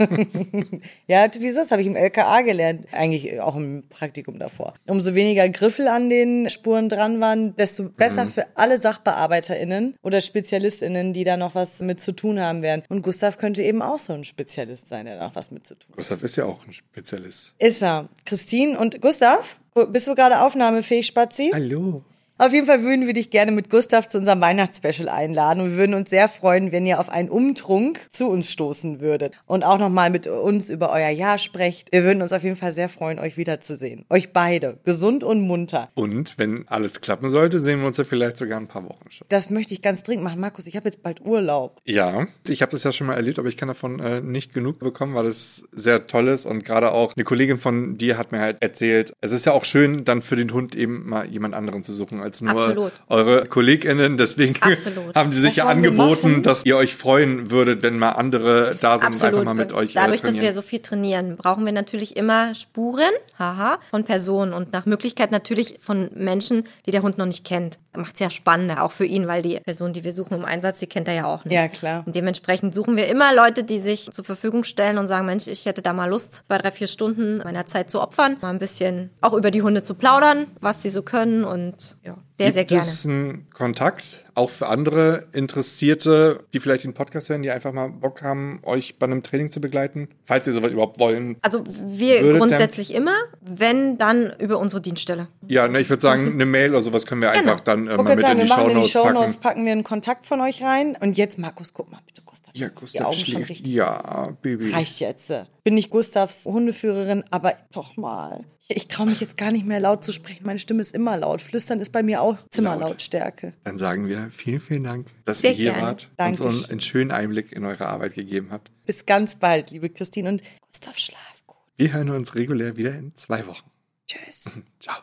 Ja, wieso? Das habe ich im LKA gelernt. Eigentlich auch im Praktikum davor. Umso weniger Griffel an den Spuren dran waren, desto besser für alle SachbearbeiterInnen oder SpezialistInnen, die da noch was mit zu tun haben werden. Und Gustav könnte eben auch so ein Spezialist sein, der da noch was mit zu tun hat. Gustav ist ja auch ein Spezialist. Ist er. Christine und Gustav, bist du gerade aufnahmefähig, Spazi? Hallo. Auf jeden Fall würden wir dich gerne mit Gustav zu unserem Weihnachtsspecial einladen und wir würden uns sehr freuen, wenn ihr auf einen Umtrunk zu uns stoßen würdet und auch nochmal mit uns über euer Jahr sprecht. Wir würden uns auf jeden Fall sehr freuen, euch wiederzusehen. Euch beide, gesund und munter. Und wenn alles klappen sollte, sehen wir uns ja vielleicht sogar in ein paar Wochen schon. Das möchte ich ganz dringend machen. Markus, ich habe jetzt bald Urlaub. Ja, ich habe das ja schon mal erlebt, aber ich kann davon nicht genug bekommen, weil es sehr toll ist. Und gerade auch eine Kollegin von dir hat mir halt erzählt, es ist ja auch schön, dann für den Hund eben mal jemand anderen zu suchen als nur Absolut. eure KollegInnen. Deswegen Absolut. haben die sich Was ja wollen wir angeboten, machen? dass ihr euch freuen würdet, wenn mal andere da sind und einfach mal mit euch Dadurch, dass trainieren. wir so viel trainieren, brauchen wir natürlich immer Spuren, von Personen und nach Möglichkeit natürlich von Menschen, die der Hund noch nicht kennt. Macht es ja spannender, auch für ihn, weil die Person, die wir suchen im Einsatz, die kennt er ja auch nicht. Ja, klar. Und dementsprechend suchen wir immer Leute, die sich zur Verfügung stellen und sagen, Mensch, ich hätte da mal Lust, 2, 3, 4 Stunden meiner Zeit zu opfern, mal ein bisschen auch über die Hunde zu plaudern, was sie so können und ja, sehr, sehr gerne. Gibt es einen Kontakt auch für andere Interessierte, die vielleicht den Podcast hören, die einfach mal Bock haben, euch bei einem Training zu begleiten? Falls ihr sowas überhaupt wollen. Also wir Würdet grundsätzlich immer, wenn dann über unsere Dienststelle. Ja, ne, ich würde sagen, eine Mail oder sowas können wir einfach dann mal mit in die Shownotes packen. Packen wir einen Kontakt von euch rein. Und jetzt, Markus, guck mal bitte, Gustav. Ja, Die Gustav Augen schon schläft. richtig. Ja, Baby. Reicht jetzt. Bin nicht Gustavs Hundeführerin, aber doch mal. Ich traue mich jetzt gar nicht mehr laut zu sprechen. Meine Stimme ist immer laut. Flüstern ist bei mir auch Zimmerlautstärke. Dann sagen wir vielen, vielen Dank, dass Sehr ihr hier gerne. wart, Danke. uns einen schönen Einblick in eure Arbeit gegeben habt. Bis ganz bald, liebe Christine. Und Gustav, schlaf gut. Wir hören uns regulär wieder in 2 Wochen. Tschüss. Ciao.